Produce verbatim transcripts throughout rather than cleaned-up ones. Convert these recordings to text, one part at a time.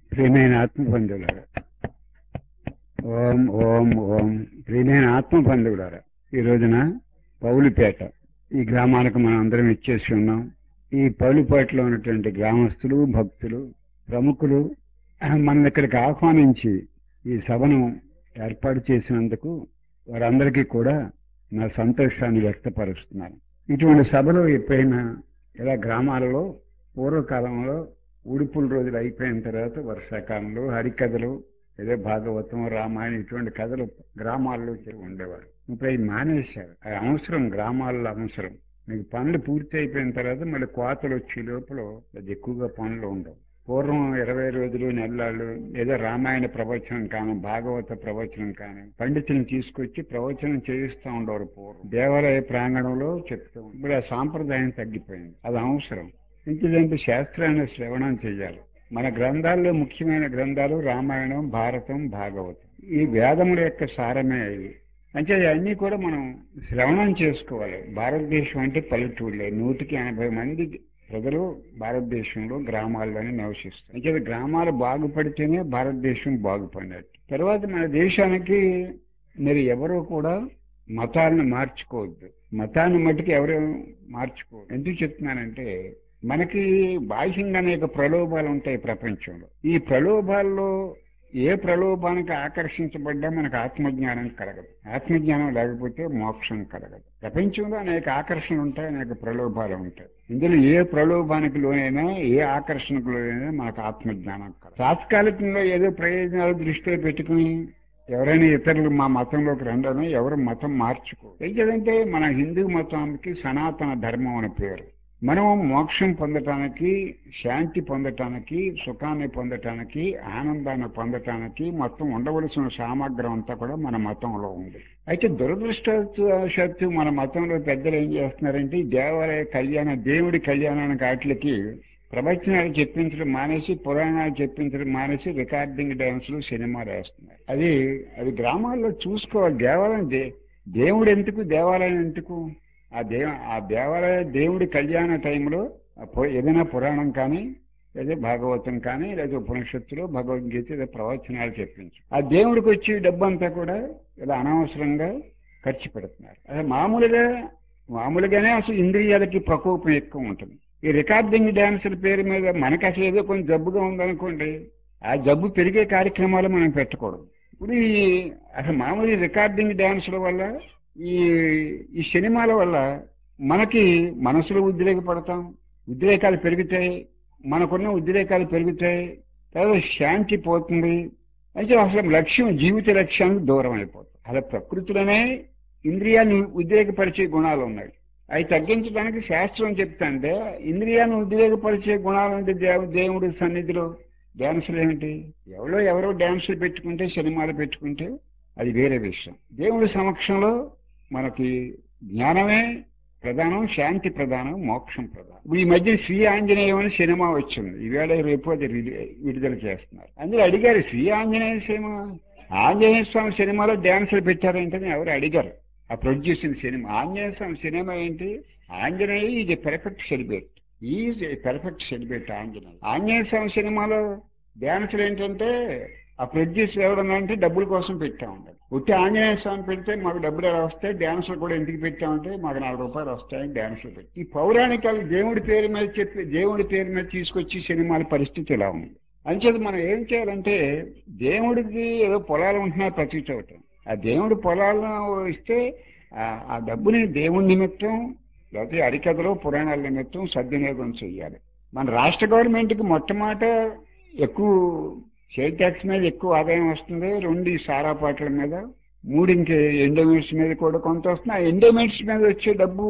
ప్రియమైన ఆత్మబంధువులారా, ఓం ఓం ఓం. ప్రియమైన ఆత్మబంధువులారా, ఈ రోజున పౌలిపేట ఈ గ్రామానికి మనం అందరం ఇచ్చేసి ఉన్నాం. ఈ పౌలిపేటలో ఉన్నటువంటి గ్రామస్తులు, భక్తులు, ప్రముఖులు మన ఇక్కడికి ఆహ్వానించి ఈ సభను ఏర్పాటు చేసినందుకు వారందరికీ కూడా నా సంతోషాన్ని వ్యక్తపరుస్తున్నాను. ఇటువంటి సభలు ఎప్పుడైనా ఇలా గ్రామాలలో పూర్వకాలంలో ఉడుపుల రోజులు అయిపోయిన తర్వాత వర్షాకాలంలో హరికథలు, ఏదో భాగవతం, రామాయణం ఇటువంటి కథలు గ్రామాల్లో ఉండేవారు. ఇప్పుడు అవి మానేశారు. అది అవసరం, గ్రామాల్లో అవసరం. మీకు పనులు పూర్తి అయిపోయిన తర్వాత మళ్ళీ కోతలు వచ్చే లోపల అది ఎక్కువగా పనులు ఉండవు. పూర్వం ఇరవై రోజులు నెలలు ఏదో రామాయణ ప్రవచనం కానీ, భాగవత ప్రవచనం కానీ పండితులను తీసుకొచ్చి ప్రవచనం చేయిస్తూ ఉండేవారు పూర్వం. దేవాలయ ప్రాంగణంలో చెప్తూ. ఇప్పుడు ఆ సాంప్రదాయం తగ్గిపోయింది. అది అవసరం. ఇంకేంటి, శాస్త్రాన్ని శ్రవణం చేయాలి. మన గ్రంథాల్లో ముఖ్యమైన గ్రంథాలు రామాయణం, భారతం, భాగవతం. ఈ వేదముల యొక్క సారమే ఇది. అంటే అన్నీ కూడా మనం శ్రవణం చేసుకోవాలి. భారతదేశం అంటే పల్లెటూళ్ళే. నూటికి ఎనభై మంది ప్రజలు భారతదేశంలో గ్రామాల్లోనే నివసిస్తారు. అంటే గ్రామాలు బాగుపడితేనే భారతదేశం బాగుపడినట్టు. తర్వాత మన దేశానికి మీరు ఎవరు కూడా మతాలను మార్చుకోవద్దు. మతాన్ని మట్టుకు ఎవరు మార్చుకోవద్దు. ఎందుకు చెప్తున్నానంటే, మనకి బాహ్యంగా అనేక ప్రలోభాలు ఉంటాయి ప్రపంచంలో. ఈ ప్రలోభాల్లో ఏ ప్రలోభానికి ఆకర్షించబడ్డా మనకు ఆత్మజ్ఞానం కలగదు. ఆత్మజ్ఞానం లేకపోతే మోక్షం కలగదు. ప్రపంచంలో అనేక ఆకర్షణలు ఉంటాయి, అనేక ప్రలోభాలు ఉంటాయి. ఇందులో ఏ ప్రలోభానికి లోనైనా, ఏ ఆకర్షణకు లోనైనా మనకు ఆత్మజ్ఞానం కలగదు. తాత్కాలికంగా ఏదో ప్రయోజనాలు దృష్టిలో పెట్టుకుని ఎవరైనా ఇతరులు మా మతంలోకి రండని ఎవరు మతం మార్చుకో. ఏంటంటే మన హిందూ మతానికి సనాతన ధర్మం అని పేరు. మనం మోక్షం పొందటానికి, శాంతి పొందటానికి, సుఖాన్ని పొందటానికి, ఆనందాన్ని పొందటానికి మొత్తం ఉండవలసిన సామగ్రం అంతా కూడా మన మతంలో ఉంది. అయితే దురదృష్టవశాత్తు మన మతంలో పెద్దలు ఏం చేస్తున్నారంటే, దేవాలయ కళ్యాణ దేవుడి కళ్యాణానికి వాటికి ప్రవచనాలు చెప్పించడం మానేసి, పురాణాలు చెప్పించడం మానేసి రికార్డింగ్ డ్యాన్సులు, సినిమాలు వేస్తున్నారు. అది అది గ్రామాల్లో చూసుకోవాలి. దేవాలయం దే దేవుడు ఎందుకు, దేవాలయం ఎందుకు? ఆ దేవ ఆ దేవాలయ దేవుడి కళ్యాణ టైంలో ఏదైనా పురాణం కానీ, లేదా భాగవతం కానీ, లేదా ఉపనిషత్తులు, భగవద్గీత, లేదా ప్రవచనాలు చెప్పించు. ఆ దేవుడికి వచ్చి డబ్బంతా కూడా ఇలా అనవసరంగా ఖర్చు పెడుతున్నారు. అదే మామూలుగా మామూలుగానే అసలు ఇంద్రియాలకి ప్రకోపం ఎక్కువ ఉంటుంది. ఈ రికార్డింగ్ డ్యాన్సుల పేరు మీద మనకు అసలు ఏదో కొంచెం జబ్బుగా ఉందనుకోండి, ఆ జబ్బు పెరిగే కార్యక్రమాలు మనం పెట్టకూడదు. ఇప్పుడు ఈ అసలు మామూలు రికార్డింగ్ డ్యాన్సుల వల్ల, ఈ ఈ సినిమాల వల్ల మనకి మనసులో ఉద్రేకపడతాం, ఉద్రేకాలు పెరుగుతాయి, మనకున్న ఉద్రేకాలు పెరుగుతాయి, తర్వాత శాంతి పోతుంది. అయితే అసలు లక్ష్యం, జీవిత లక్ష్యానికి దూరం అయిపోతుంది. అలా ప్రకృతిలోనే ఇంద్రియాన్ని ఉద్రేకపరిచే గుణాలు ఉన్నాయి. అవి తగ్గించడానికి శాస్త్రం చెప్తాంటే, ఇంద్రియాన్ని ఉద్రేకపరిచే గుణాలు అంటే దేవు దేవుడి సన్నిధిలో డ్యాన్సులు ఏమిటి? ఎవరో ఎవరో డ్యాన్సులు పెట్టుకుంటే, సినిమాలు పెట్టుకుంటే అది వేరే విషయం. దేవుడి సమక్షంలో మనకి జ్ఞానమే ప్రధానం, శాంతి ప్రధానం, మోక్షం ప్రధానం. ఇప్పుడు ఈ మధ్య శ్రీ ఆంజనేయం అని సినిమా వచ్చింది. ఈవేళ రేపు అది విడుదల చేస్తున్నారు. అందులో అడిగారు, శ్రీ ఆంజనేయ సినిమా, ఆంజనేయ స్వామి సినిమాలో డ్యాన్సులు పెట్టారంటే ఎవరు అడిగారు? ఆ producing cinema Anjaneya Swami cinema ఏంటి? Anjaneya is a perfect celebrate, is a perfect celebrate Anjaneya. Anjaneya Swami సినిమాలో డ్యాన్సులు ఏంటంటే, ఆ ప్రొడ్యూసర్ ఎవడన్నా డబ్బుల కోసం పెట్టా ఉంటాడు. ఉట్టి ఆంజనేయ స్వామి పెడితే మాకు డబ్బులు ఎలా వస్తాయి, డ్యాన్సులు కూడా ఎందుకు పెట్టామంటే మాకు నాలుగు రూపాయలు వస్తాయని డ్యాన్సులు పెట్టి, ఈ పౌరాణికాలు దేవుడి పేరు మీద చెప్పి, దేవుడి పేరు మీద తీసుకొచ్చి సినిమాల పరిస్థితి ఇలా ఉంది. అంచేది మనం ఏం చేయాలంటే, దేవుడికి ఏదో పొలాలు ఉంటున్నాయి ప్రతి చోట, ఆ దేవుడి పొలాలను ఇస్తే ఆ డబ్బుని దేవుడి నిమిత్తం, లేకపోతే అరికథలో పురాణాల నిమిత్తం సద్వినియోగం చేయాలి. మన రాష్ట్ర గవర్నమెంట్కి మొట్టమొదట ఎక్కువ సేల్ ట్యాక్స్ మీద ఎక్కువ ఆదాయం వస్తుంది. రెండు ఈ సారా పాటల మీద, మూడు ఇంకే ఎండోమెంట్స్ మీద కూడా కొంత వస్తుంది. ఆ ఎండోమెంట్స్ మీద వచ్చే డబ్బు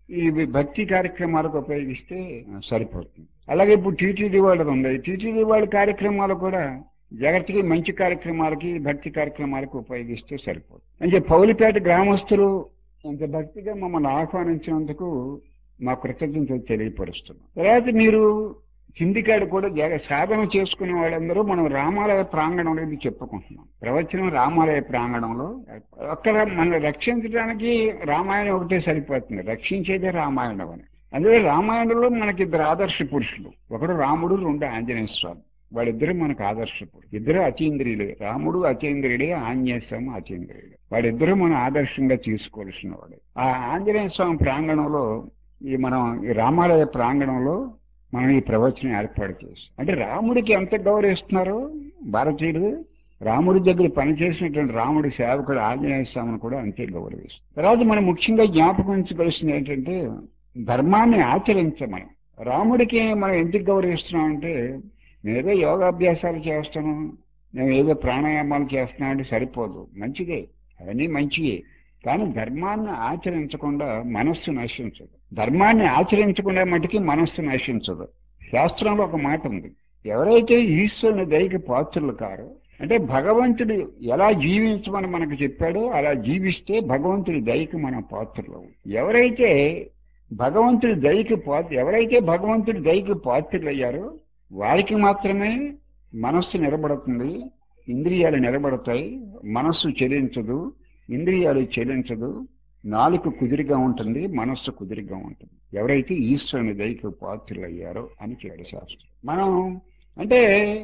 ఈ భక్తి కార్యక్రమాలకు ఉపయోగిస్తే సరిపోతుంది. అలాగే ఇప్పుడు టీటీడీ వాళ్ళది ఉంది. టీటీడీ వాళ్ళ కార్యక్రమాలు కూడా జాగ్రత్తగా మంచి కార్యక్రమాలకి, భక్తి కార్యక్రమాలకు ఉపయోగిస్తే సరిపోతుంది. అంటే పౌలిపేట గ్రామస్తులు ఇంత భక్తిగా మమ్మల్ని ఆహ్వానించినందుకు మా కృతజ్ఞతలు తెలియపరుస్తున్నాం. తర్వాత మీరు చిందికాడు కూడా జాగ సాధన చేసుకునే వాళ్ళందరూ మనం రామాలయ ప్రాంగణంలో ఇది చెప్పుకుంటున్నాం. ప్రవచనం రామాలయ ప్రాంగణంలో. అక్కడ మనం రక్షించడానికి రామాయణం ఒకటే సరిపోతుంది, రక్షించేదే రామాయణం అని. అందులో రామాయణంలో మనకి ఇద్దరు ఆదర్శ పురుషులు, ఒకడు రాముడు, రెండు ఆంజనేయ స్వామి. వాళ్ళిద్దరూ మనకు ఆదర్శపుడు. ఇద్దరు అతీంద్రియులే, రాముడు అతీంద్రియుడే, ఆంజనేయ స్వామి అతీంద్రియుడే. వాళ్ళిద్దరూ మనం ఆదర్శంగా తీసుకోవాల్సిన వాడే. ఆ ఆంజనేయ స్వామి ప్రాంగణంలో ఈ మనం ఈ రామాలయ ప్రాంగణంలో మనం ఈ ప్రవచనం ఏర్పాటు చేస్తాం. అంటే రాముడికి ఎంత గౌరవిస్తున్నారో భారతీయులు, రాముడి దగ్గర పనిచేసినటువంటి రాముడి సేవకుడు ఆంజనేయ స్వామిని కూడా అంతే గౌరవిస్తారు. తర్వాత మనం ముఖ్యంగా జ్ఞాపకం ఉంచుకోవాల్సింది ఏంటంటే ధర్మాన్ని ఆచరించమని. రాముడికి మనం ఎందుకు గౌరవిస్తున్నాం అంటే, నేనేదో యోగాభ్యాసాలు చేస్తాను, నేను ఏదో ప్రాణాయామాలు చేస్తున్నా అంటే సరిపోదు. మంచిదే, అవన్నీ మంచివే. కానీ ధర్మాన్ని ఆచరించకుండా మనస్సు నశించదు. ధర్మాన్ని ఆచరించకుండా మటుకి మనస్సు నశించదు. శాస్త్రంలో ఒక మాట ఉంది, ఎవరైతే ఈశ్వరుని దయకి పాత్రులు కారో, అంటే భగవంతుడు ఎలా జీవించమని మనకు చెప్పాడో అలా జీవిస్తే భగవంతుడి దయకి మనం పాత్రలు. ఎవరైతే భగవంతుడి దయకి పాత్ర ఎవరైతే భగవంతుడి దయకి పాత్రలు అయ్యారో వారికి మాత్రమే మనస్సు నిలబడుతుంది, ఇంద్రియాలు నిలబడతాయి, మనస్సు చెలించదు, ఇంద్రియాలు చెలించదు, నాలుక కుదిరిగా ఉంటుంది, మనస్సు కుదిరిగా ఉంటుంది. ఎవరైతే ఈశ్వరుని దయకి పాత్రలు అయ్యారో అని చెప్పాడు శాస్త్రం. మనం అంటే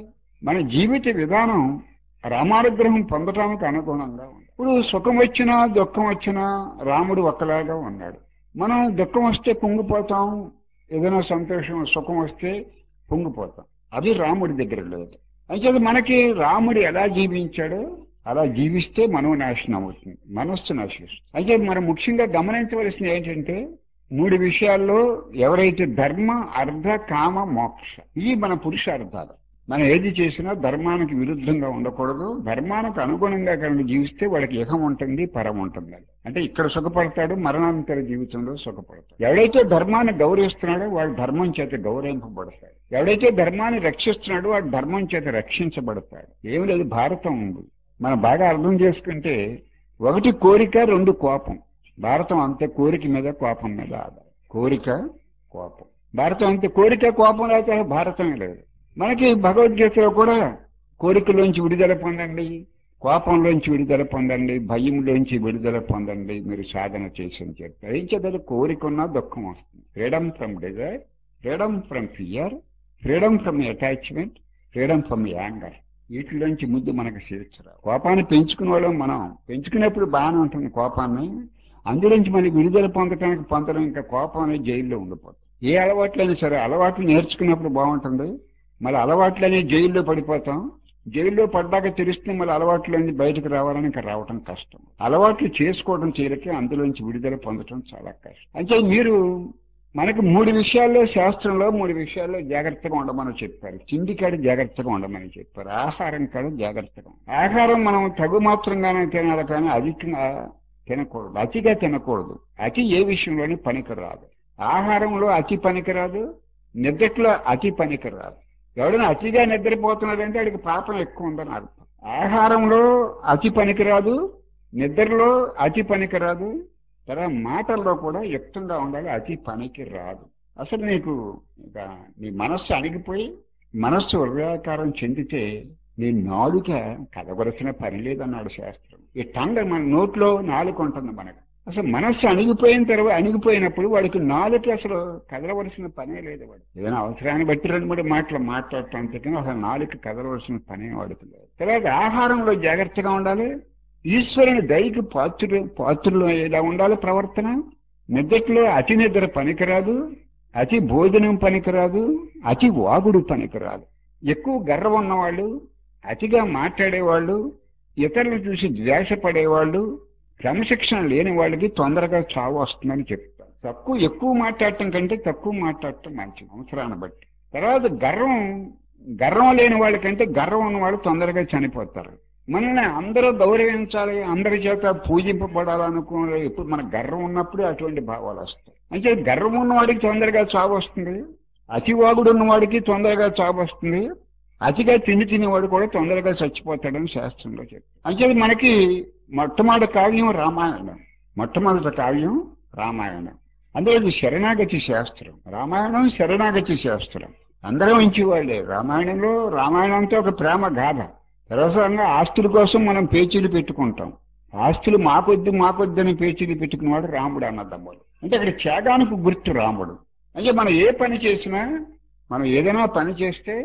మన జీవిత విధానం రామానుగ్రహం పొందటానికి అనుగుణంగా ఉంది. ఇప్పుడు సుఖం వచ్చినా దుఃఖం వచ్చినా రాముడు ఒక్కలాగా ఉన్నాడు. మనం దుఃఖం వస్తే పొంగిపోతాం, ఏదైనా సంతోషం సుఖం వస్తే పొంగిపోతాం. అది రాముడి దగ్గర లేదు. అయితే మనకి రాముడు ఎలా జీవించాడో అలా జీవిస్తే మనోనాశనం అవుతుంది, మనస్సు నశిస్తుంది. అయితే మనం ముఖ్యంగా గమనించవలసింది ఏంటంటే మూడు విషయాల్లో ఎవరైతే ధర్మ అర్థ కామ మోక్ష, ఈ మన పురుషార్థాలు. మనం ఏది చేసినా ధర్మానికి విరుద్ధంగా ఉండకూడదు, ధర్మానికి అనుగుణంగా కనుక జీవిస్తే వాడికి ఇహం ఉంటుంది, పరం ఉంటుంది. అంటే ఇక్కడ సుఖపడతాడు, మరణాంతర జీవితంలో సుఖపడతాడు. ఎవడైతే ధర్మాన్ని గౌరవిస్తున్నాడో వాడు ధర్మం చేత గౌరవింపబడతాడు. ఎవడైతే ధర్మాన్ని రక్షిస్తున్నాడో వాడు ధర్మం చేత రక్షించబడతాడు. ఏమి లేదు, భారతం ఉంది. మనం బాగా అర్థం చేసుకుంటే ఒకటి కోరిక, రెండు కోపం. భారతం అంతే కోరిక మీద కోపం మీద ఆధారం. కోరిక కోపం. భారతం అంతే కోరిక కోపం లేకపోతే భారతమే లేదు. మనకి భగవద్గీతలో కూడా కోరికలోంచి విడుదల పొందండి, కోపంలోంచి విడుదల పొందండి, భయంలోంచి విడుదల పొందండి, మీరు సాధన చేసి చెప్తారు. ఏం చేద్దారు? కోరిక ఉన్నా దుఃఖం వస్తుంది. Freedom from desire, freedom from fear, freedom from attachment, freedom from anger. వీటిలోంచి ముందు మనకు చేర్చరా. కోపాన్ని పెంచుకునే వాళ్ళం మనం. పెంచుకునేప్పుడు బాగానే ఉంటుంది కోపాన్ని, అందులోంచి మళ్ళీ విడుదల పొందటానికి పొందడం ఇంకా కోపం అనేది జైల్లో ఉండిపోతుంది. ఏ అలవాట్లైనా సరే అలవాట్లు నేర్చుకున్నప్పుడు బాగుంటుంది, మళ్ళీ అలవాట్లనే జైల్లో పడిపోతాం. జైల్లో పడ్డాక తెలిస్తే మళ్ళీ అలవాట్లన్నీ బయటకు రావాలని ఇంకా రావటం కష్టం. అలవాట్లు చేసుకోవడం చేయలేక అందులోంచి విడుదల పొందటం చాలా కష్టం. అంటే మీరు మనకు మూడు విషయాల్లో శాస్త్రంలో మూడు విషయాల్లో జాగ్రత్తగా ఉండమని చెప్పారు. తిండి కాడ జాగ్రత్తగా ఉండమని చెప్పారు, ఆహారం కాడ జాగ్రత్తగా. ఆహారం మనం తగు మాత్రంగానే తినాలి, కానీ అధికంగా తినకూడదు, అతిగా తినకూడదు. అతి ఏ విషయంలోనే పనికిరాదు. ఆహారంలో అతి పనికిరాదు, నిద్రలో అతి పనికిరాదు. ఎవడైనా అతిగా నిద్రపోతున్నాడంటే వాడికి పాపం ఎక్కువ ఉందని అర్థం. ఆహారంలో అతి పనికిరాదు, నిద్రలో అతి పనికిరాదు, తర్వాత మాటల్లో కూడా యుక్తంగా ఉండాలి, అతి పనికి రాదు. అసలు నీకు ఇంకా నీ మనస్సు అణిగిపోయి మనస్సు హృదయాకారం చెందితే నీ నాలుక కదవలసిన పని లేదన్నాడు శాస్త్రం. ఈ టంగ మన నోట్లో నాలుక ఉంటుంది మనకు. అసలు మనస్సు అణిగిపోయిన తర్వాత అణిగిపోయినప్పుడు వాడికి నాలుక అసలు కదలవలసిన పనే లేదు. వాడు ఏదైనా అవసరాన్ని బట్టి రెండు మూడు మాటలు మాట్లాడటానికి అసలు నాలుక కదలవలసిన పనే వాడికి లేదు. తర్వాత ఆహారంలో జాగ్రత్తగా ఉండాలి, ఈశ్వరుని దయకి పాత్రులు పాత్రులు ఎలా ఉండాలి ప్రవర్తన. నిద్రలో అతి నిద్ర పనికిరాదు, అతి భోజనం పనికిరాదు, అతి వాగుడు పనికిరాదు. ఎక్కువ గర్వం ఉన్నవాళ్ళు, అతిగా మాట్లాడేవాళ్ళు, ఇతరులను చూసి ద్వేషపడేవాళ్ళు, క్రమశిక్షణ లేని వాళ్ళకి తొందరగా చావు వస్తుందని చెప్తారు. తక్కువ ఎక్కువ మాట్లాడటం కంటే తక్కువ మాట్లాడటం మంచిది అవసరాన్ని బట్టి. తర్వాత గర్వం గర్వం లేని వాళ్ళకంటే గర్వం ఉన్న వాళ్ళు తొందరగా చనిపోతారు. మనల్ని అందరూ గౌరవించాలి, అందరి చేత పూజింపబడాలనుకునే ఇప్పుడు మన గర్వం ఉన్నప్పుడే అటువంటి భావాలు వస్తాయి. అంటే గర్వం ఉన్నవాడికి తొందరగా చావు వస్తుంది, అతివాగుడు ఉన్నవాడికి తొందరగా చావు వస్తుంది, అతిగా తిండి తినేవాడు కూడా తొందరగా చచ్చిపోతాడని శాస్త్రంలో చెప్పారు. అంటే మనకి మొట్టమొదటి కావ్యం రామాయణం. మొట్టమొదటి కావ్యం రామాయణం. అందులో ఇది శరణాగతి శాస్త్రం. రామాయణం శరణాగతి శాస్త్రం. అందరూ మంచివాళ్ళే. రామాయణంలో రామాయణంతో ఒక ప్రేమ గాథ. సర్వసాధారణంగా ఆస్తుల కోసం మనం పేచీలు పెట్టుకుంటాం. ఆస్తులు మాకొద్దు మాకొద్దని పేచీలు పెట్టుకున్నవాడు రాముడు అన్నదమ్ముడు. అంటే అక్కడ త్యాగానికి గుర్తు రాముడు. అంటే మనం ఏ పని చేసినా, మనం ఏదైనా పని చేస్తే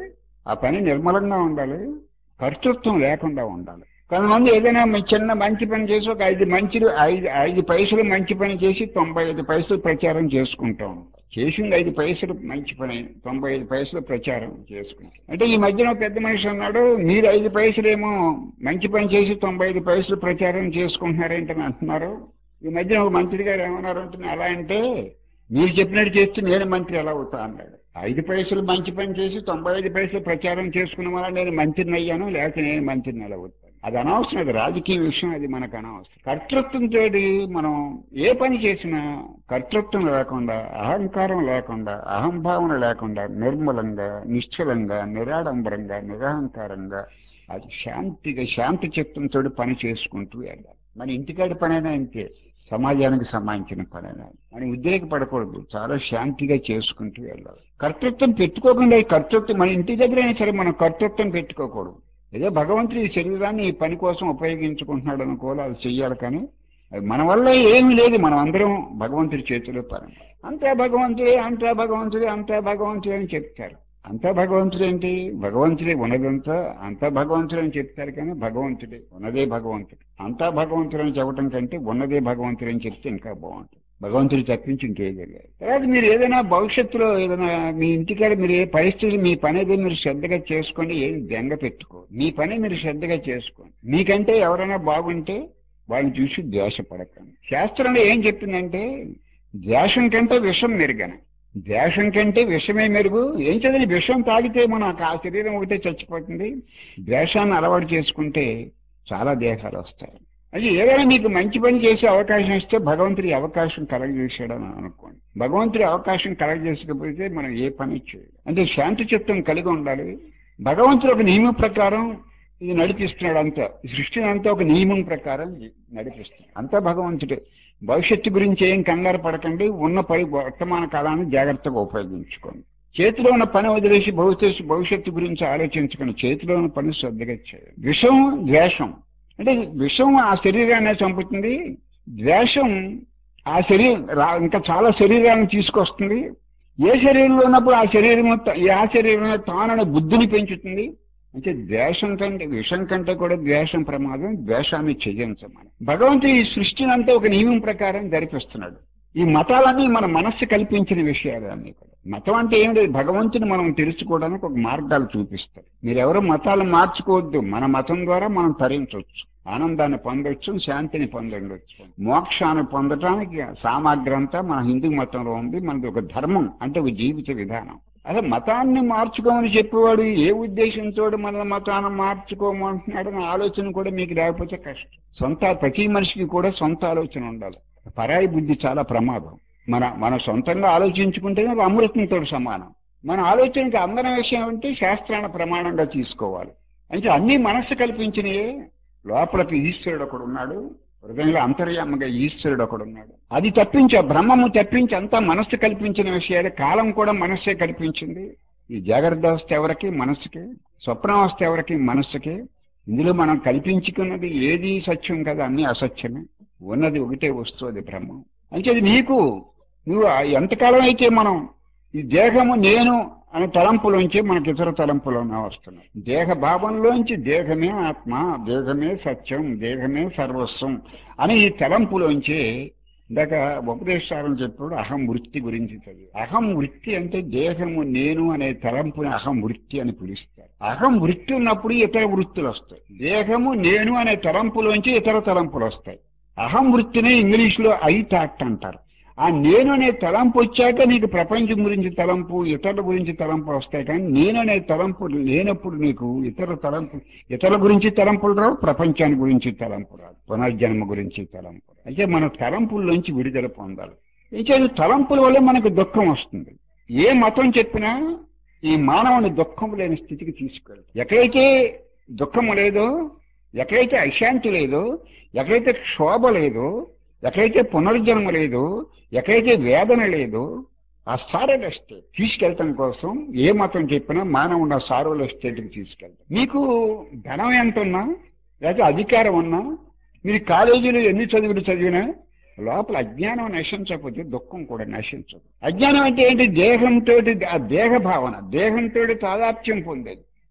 ఆ పని నిర్మలంగా ఉండాలి, కర్తృత్వం లేకుండా ఉండాలి. కొంతమంది ఏదైనా మ- చిన్న మంచి పని చేసి ఒక ఐదు మంచి ఐదు ఐదు పైసలు మంచి పని చేసి తొంభై ఐదు పైసలు ప్రచారం చేసుకుంటూ ఉంటారు. చేసింది ఐదు పైసలు మంచి పని, తొంభై ఐదు పైసలు ప్రచారం చేసుకుంటారు. అంటే ఈ మధ్యన ఒక పెద్ద మనిషి అన్నాడు, మీరు ఐదు పైసలేమో మంచి పని చేసి తొంభై ఐదు పైసలు ప్రచారం చేసుకుంటున్నారేంటని అంటున్నారు. ఈ మధ్యన ఒక మంత్రి గారు ఏమన్నారు అంటే, అలా అంటే మీరు చెప్పినట్టు చేస్తే నేను మంత్రి ఎలా అవుతా అన్నాడు. ఐదు పైసలు మంచి పని చేసి తొంభై ఐదు పైసలు ప్రచారం చేసుకున్న వల్ల నేను మంత్రిని అయ్యాను, లేకపోతే నేను మంత్రిని ఎలా అవుతాను. అది అనవసరం, అది రాజకీయ విషయం, అది మనకు అనవసరం. కర్తృత్వంతో మనం ఏ పని చేసినా కర్తృత్వం లేకుండా, అహంకారం లేకుండా, అహంభావన లేకుండా, నిర్మలంగా, నిశ్చలంగా, నిరాడంబరంగా, నిరహంకారంగా, అది శాంతిగా శాంతి చిత్తంతో పని చేసుకుంటూ వెళ్ళాలి. మన ఇంటికాడి పనైనా అంతే, సమాజానికి సంబంధించిన పనైనా మనం ఉద్రేకపడకూడదు, చాలా శాంతిగా చేసుకుంటూ వెళ్ళాలి. కర్తృత్వం పెట్టుకోకుండా, ఈ కర్తృత్వం మన ఇంటి దగ్గర అయినా సరే మనం కర్తృత్వం పెట్టుకోకూడదు. ఏదో భగవంతుడు ఈ శరీరాన్ని ఈ పని కోసం ఉపయోగించుకుంటున్నాడు అనుకోవాలి, అది చెయ్యాలి. కానీ అది మన వల్ల ఏమీ లేదు, మనం అందరం భగవంతుడి చేతిలో పని. అంతా భగవంతుడే, అంతా భగవంతుడే, అంతా భగవంతుడే అని చెప్తారు. అంతా భగవంతుడు ఏంటి? భగవంతుడే ఉన్నదంతా అంతా భగవంతుడు అని చెప్తారు. కానీ భగవంతుడే ఉన్నదే భగవంతుడు. అంతా భగవంతుడు అని చెప్పడం కంటే ఉన్నదే భగవంతుడు అని చెప్తే ఇంకా బాగుంటుంది. భగవంతుడు తప్పించి ఇంకేది లేదు. తర్వాత మీరు ఏదైనా భవిష్యత్తులో ఏదైనా మీ ఇంటికాడ మీరు ఏ పరిస్థితి, మీ పని ఏదో మీరు శ్రద్ధగా చేసుకోండి, ఏది బెంగ పెట్టుకో, మీ పని మీరు శ్రద్ధగా చేసుకోండి. మీకంటే ఎవరైనా బాగుంటే వాళ్ళని చూసి ద్వేషపడకండి. శాస్త్రంలో ఏం చెప్తుందంటే, ద్వేషం కంటే విషం మెరుగని. ద్వేషం కంటే విషమే మెరుగు. ఏం చదివి విషం తాగితే మనకు ఆ శరీరం ఒకటే చచ్చిపోతుంది. ద్వేషాన్ని అలవాటు చేసుకుంటే చాలా దేహాలు వస్తాయి. అది ఏదైనా మీకు మంచి పని చేసే అవకాశం ఇస్తే భగవంతుడి అవకాశం కలగజేసాడని అనుకోండి. భగవంతుడి అవకాశం కలగజేసకపోతే మనం ఏ పని చేయాలి అంటే శాంతి చిత్తం కలిగి ఉండాలి. భగవంతుడు ఒక నియమం ప్రకారం ఇది నడిపిస్తున్నాడు. అంతా సృష్టిని అంతా ఒక నియమం ప్రకారం నడిపిస్తున్నాడు. అంతా భగవంతుడే. భవిష్యత్తు గురించి ఏం కంగారు పడకండి, ఉన్న పని వర్తమాన కాలాన్ని జాగ్రత్తగా ఉపయోగించుకోండి. చేతిలో ఉన్న పని వదిలేసి భవిష్యత్తు భవిష్యత్తు గురించి ఆలోచించుకోండి. చేతిలో ఉన్న పని శ్రద్ధగా చేయాలి. విషం, ద్వేషం అంటే విషం ఆ శరీరాన్ని చంపుతుంది, ద్వేషం ఆ శరీరం ఇంకా చాలా శరీరాన్ని తీసుకొస్తుంది. ఏ శరీరంలో ఉన్నప్పుడు ఆ శరీరం ఆ శరీరంలో తాననే బుద్ధిని పెంచుతుంది. అంటే ద్వేషం కంటే విషం కంటే కూడా ద్వేషం ప్రమాదం. ద్వేషాన్ని చెయ్యించమని భగవంతుడు ఈ సృష్టిని అంతా ఒక నియమం ప్రకారం జరిపిస్తున్నాడు. ఈ మతాలన్నీ మన మనస్సు కల్పించిన విషయాలు అన్నీ కూడా. మతం అంటే ఏం లేదు, భగవంతుని మనం తెలుసుకోవడానికి ఒక మార్గాలు చూపిస్తారు. మీరెవరూ మతాలు మార్చుకోవద్దు. మన మతం ద్వారా మనం తరించవచ్చు, ఆనందాన్ని పొందొచ్చు, శాంతిని పొందొచ్చు. మోక్షాన్ని పొందటానికి సామాగ్రి అంతా మన హిందూ మతంలో ఉంది. మనది ఒక ధర్మం, అంటే ఒక జీవిత విధానం. అసలు మతాన్ని మార్చుకోమని చెప్పేవాడు ఏ ఉద్దేశంతో మన మతాన్ని మార్చుకోమంటున్నాడని ఆలోచన కూడా మీకు లేకపోతే కష్టం. సొంత ప్రతి మనిషికి కూడా సొంత ఆలోచన ఉండాలి. పరాయి బుద్ధి చాలా ప్రమాదం. మన మన సొంతంగా ఆలోచించుకుంటేనే అది అమృతంతో సమానం. మన ఆలోచనకి అందరం విషయం అంటే శాస్త్రాన్ని ప్రమాణంగా తీసుకోవాలి. అంటే అన్ని మనస్సు కల్పించినయే. లోపలకి ఈశ్వరుడు ఒకడు ఉన్నాడు, హృదయంలో అంతర్యామగా ఈశ్వరుడు ఒకడున్నాడు. అది తప్పించి బ్రహ్మము తప్పించి అంతా మనస్సు కల్పించిన విషయాలు. కాలం కూడా మనస్సే కల్పించింది. ఈ జాగ్రత్త అవస్థ ఎవరికి? మనస్సుకి. స్వప్నావస్థ ఎవరికి? మనస్సుకి. ఇందులో మనం కల్పించుకున్నది ఏది సత్యం కదా, అన్ని అసత్యమే. ఉన్నది ఒకటే వస్తువు, అది బ్రహ్మం. అంటే అది నీకు నువ్వు ఎంతకాలం అయితే మనం ఈ దేహము నేను అనే తలంపులోంచి మనకి ఇతర తలంపులు వస్తున్నాయి. దేహ భావంలోంచి దేహమే ఆత్మ, దేహమే సత్యం, దేహమే సర్వస్వం అని ఈ తలంపులోంచి ఇందాక ఉపదేశాలను చెప్పాడు. అహం వృత్తి గురించి చదివి. అహం వృత్తి అంటే దేహము నేను అనే తలంపుని అహం వృత్తి అని పిలుస్తారు. అహం వృత్తి ఉన్నప్పుడు ఇతర వృత్తులు వస్తాయి. దేహము నేను అనే తలంపులోంచి ఇతర తలంపులు వస్తాయి. అహం వృత్తిని ఇంగ్లీష్లో ఐ థాట్ అంటారు. ఆ నేను అనే తలంపు వచ్చాక నీకు ప్రపంచం గురించి తలంపు, ఇతరుల గురించి తలంపు వస్తాయి. కానీ నేను అనే తలంపు లేనప్పుడు నీకు ఇతర తలంపు, ఇతరుల గురించి తలంపులు రావు, ప్రపంచాన్ని గురించి తలంపు రాదు, పునర్జన్మ గురించి తలంపు. అంటే మన తలంపుల్లోంచి విడుదల పొందాలి. అయితే తలంపుల వల్ల మనకు దుఃఖం వస్తుంది. ఏ మతం చెప్పినా ఈ మానవుని దుఃఖం లేని స్థితికి తీసుకెళ్తాం. ఎక్కడైతే దుఃఖము లేదో, ఎక్కడైతే అశాంతి లేదో, ఎక్కడైతే క్షోభ లేదో, ఎక్కడైతే పునర్జన్మ లేదో, ఎక్కడైతే వేదన లేదో, ఆ సారల్ ఎస్టేట్ తీసుకెళ్ళటం కోసం ఏ మతం చెప్పినా మానవుడు ఆ సారల్ ఎస్టేట్కి తీసుకెళ్తాం. మీకు ధనం ఎంత ఉన్నా, లేకపోతే అధికారం ఉన్నా, మీరు కాలేజీలో ఎన్ని చదువులు చదివినా లోపల అజ్ఞానం నశించకపోతే దుఃఖం కూడా నశించదు. అజ్ఞానం అంటే ఏంటి? దేహంతో, ఆ దేహ భావన, దేహంతో తాదాత్మ్యం పొందేది.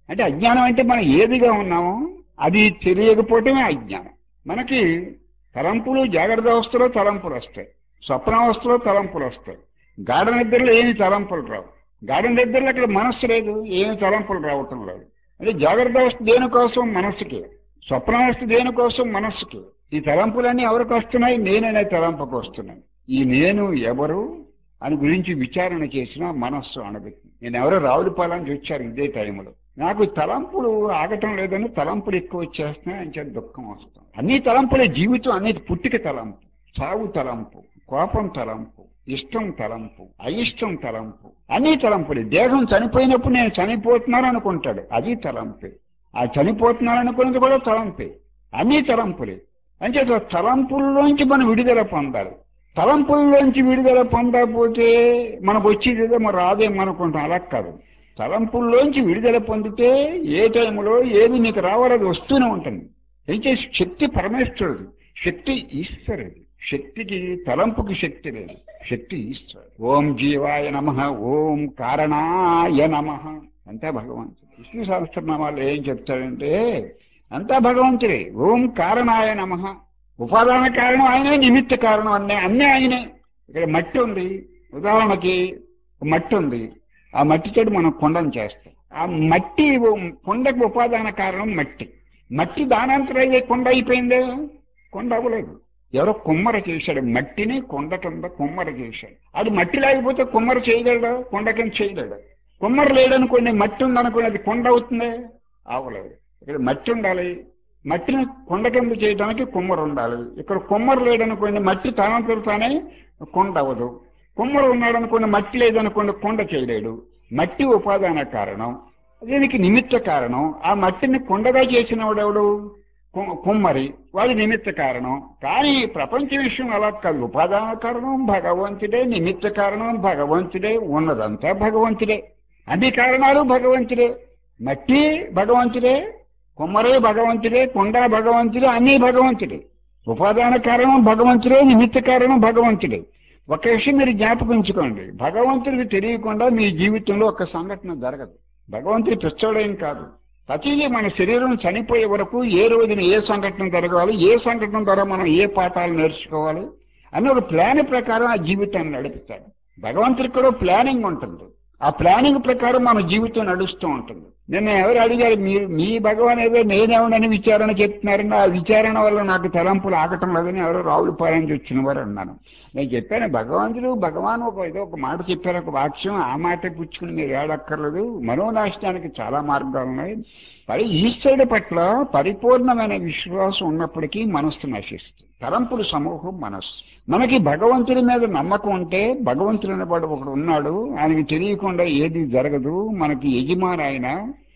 అంటే అజ్ఞానం అంటే మనం ఏదిగా ఉన్నామో అది తెలియకపోవటమే అజ్ఞానం. మనకి తలంపులు జాగ్రత్త అవస్థలో తలంపులు వస్తాయి, స్వప్నావస్థలో తలంపులు వస్తాయి. గాఢ నిద్రలో ఏమి తలంపులు రావు. గాఢ నిద్రలో అక్కడ మనస్సు లేదు, ఏమి తలంపులు రావటం లేదు. అంటే జాగ్రత్త అవస్థ దేనికోసం? మనస్సుకి. స్వప్నావస్థ దేనికోసం? మనస్సుకి. ఈ తలంపులన్నీ ఎవరికి వస్తున్నాయి? నేననే తలంపుకు వస్తున్నాయి. ఈ నేను ఎవరు అని గురించి విచారణ చేసిన మనస్సు అణబెట్టింది. నేను ఎవరో రావులపాలని వచ్చారు ఇదే టైంలో. నాకు తలంపులు ఆగటం లేదని తలంపులు ఎక్కువ వచ్చేస్తున్నాయి అని చెప్పి దుఃఖం వస్తుంది. అన్ని తలంపులే జీవితం అనేది. పుట్టిక తలంపు, చావు తలంపు, కోపం తలంపు, ఇష్టం తలంపు, అయిష్టం తలంపు, అన్ని తలంపులే. దేహం చనిపోయినప్పుడు నేను చనిపోతున్నాను అనుకుంటాడు, అది తలంపే. ఆ చనిపోతున్నాను అనుకున్నది కూడా తలంపే. అన్ని తలంపులే. అంచేత తలంపుల్లోంచి మనం విడుదల పొందాలి. తలంపుల్లోంచి విడుదల పొందకపోతే మనకు వచ్చేదేదో మరి రాదేమనుకుంటాం. అలా కాదు. తలంపుల్లోంచి విడుదల పొందితే ఏ టైంలో ఏది నీకు రావాలో అది వస్తూనే ఉంటుంది. అయితే శక్తి పరమేశ్వరుడు, శక్తి ఈశ్వరుడు. శక్తికి తలంపుకి శక్తి లేదు, శక్తి ఈశ్వరుడు. ఓం జీవాయ నమః, ఓం కారణాయ నమః. అంతా భగవంతుడు. విష్ణు సహస్రనామాలు ఏం చెప్తాడంటే అంతా భగవంతుడే. ఓం కారణాయ నమః. ఉపాదాన కారణం ఆయనే, నిమిత్త కారణం అన్నీ అన్నీ ఆయనే. ఇక్కడ మట్టి ఉంది, ఉదాహరణకి మట్టి ఉంది. ఆ మట్టితోటి మనం కొండను చేస్తాం. ఆ మట్టి కొండకు ఉపాదాన కారణం మట్టి. మట్టి దానంతరం అయ్యే కొండ అయిపోయిందే? కొండ అవ్వలేదు. ఎవరో కుమ్మర చేశాడు మట్టిని, కొండ కింద కుమ్మర చేశాడు. అది మట్టి లేకపోతే కుమ్మర చేయగలడా? కొండ కింద చేయగలడా? కుమ్మర లేడనుకోండి, మట్టి ఉందనుకోండి, అది కొండ అవుతుందే? అవ్వలేదు. ఇక్కడ మట్టి ఉండాలి, మట్టిని కొండ కింద చేయడానికి కుమ్మర ఉండాలి. ఇక్కడ కుమ్మర లేడనుకోండి, మట్టి తనంతరం తానే కొండ అవ్వదు. కుమ్మర ఉన్నాడు అనుకోండి, మట్టి లేదనుకోండి, కొండ చేయలేడు. మట్టి ఉపాదాన కారణం, దీనికి నిమిత్త కారణం. ఆ మట్టిని కొండగా చేసిన వాడెవడు? కుమ్మరి. వాడి నిమిత్త కారణం. కానీ ప్రపంచ విషయం అలా కాదు. ఉపాదాన కారణం భగవంతుడే, నిమిత్త కారణం భగవంతుడే, ఉన్నదంతా భగవంతుడే. అన్ని కారణాలు భగవంతుడే. మట్టి భగవంతుడే, కుమ్మరే భగవంతుడే, కొండ భగవంతుడే, అన్నీ భగవంతుడే. ఉపాదాన కారణం భగవంతుడే, నిమిత్త కారణం భగవంతుడే. ఒక విషయం మీరు జ్ఞాపకించుకోండి, భగవంతుడికి తెలియకుండా మీ జీవితంలో ఒక సంఘటన జరగదు. భగవంతుడి పిచ్చోడేం కాదు. ప్రతిదీ మన శరీరం చనిపోయే వరకు ఏ రోజున ఏ సంఘటన జరగాలి, ఏ సంఘటన ద్వారా మనం ఏ పాఠాలు నేర్చుకోవాలి అని ఒక ప్లాన్ ప్రకారం ఆ జీవితాన్ని నడుపుతాడు. భగవంతుడికి కూడా ప్లానింగ్ ఉంటుంది. ఆ ప్లానింగ్ ప్రకారం మన జీవితం నడుస్తూ ఉంటుంది. నిన్న ఎవరు అడిగారు, మీరు మీ భగవాన్ ఏదో నేనేమని విచారణ చెప్తున్నారని, ఆ విచారణ వల్ల నాకు తలంపులు ఆగటం లేదని ఎవరో రావులపాలెంచి వచ్చిన వారు అన్నాను. నేను చెప్పాను, భగవంతుడు భగవాన్ ఒక ఏదో ఒక మాట చెప్పారు, ఒక వాక్యం, ఆ మాట పుచ్చుకుని మీరు ఏడక్కర్లేదు. మనోనాశనానికి చాలా మార్గాలు ఉన్నాయి. పరి ఈశ్వరుడి పట్ల పరిపూర్ణమైన విశ్వాసం ఉన్నప్పటికీ మనస్సు నశిస్తుంది. తలంపుల సమూహం మనస్సు. మనకి భగవంతుడి మీద నమ్మకం ఉంటే, భగవంతుడు అనేవాడు ఒకడు ఉన్నాడు, ఆయనకి తెలియకుండా ఏది జరగదు, మనకి యజమాని ఆయన.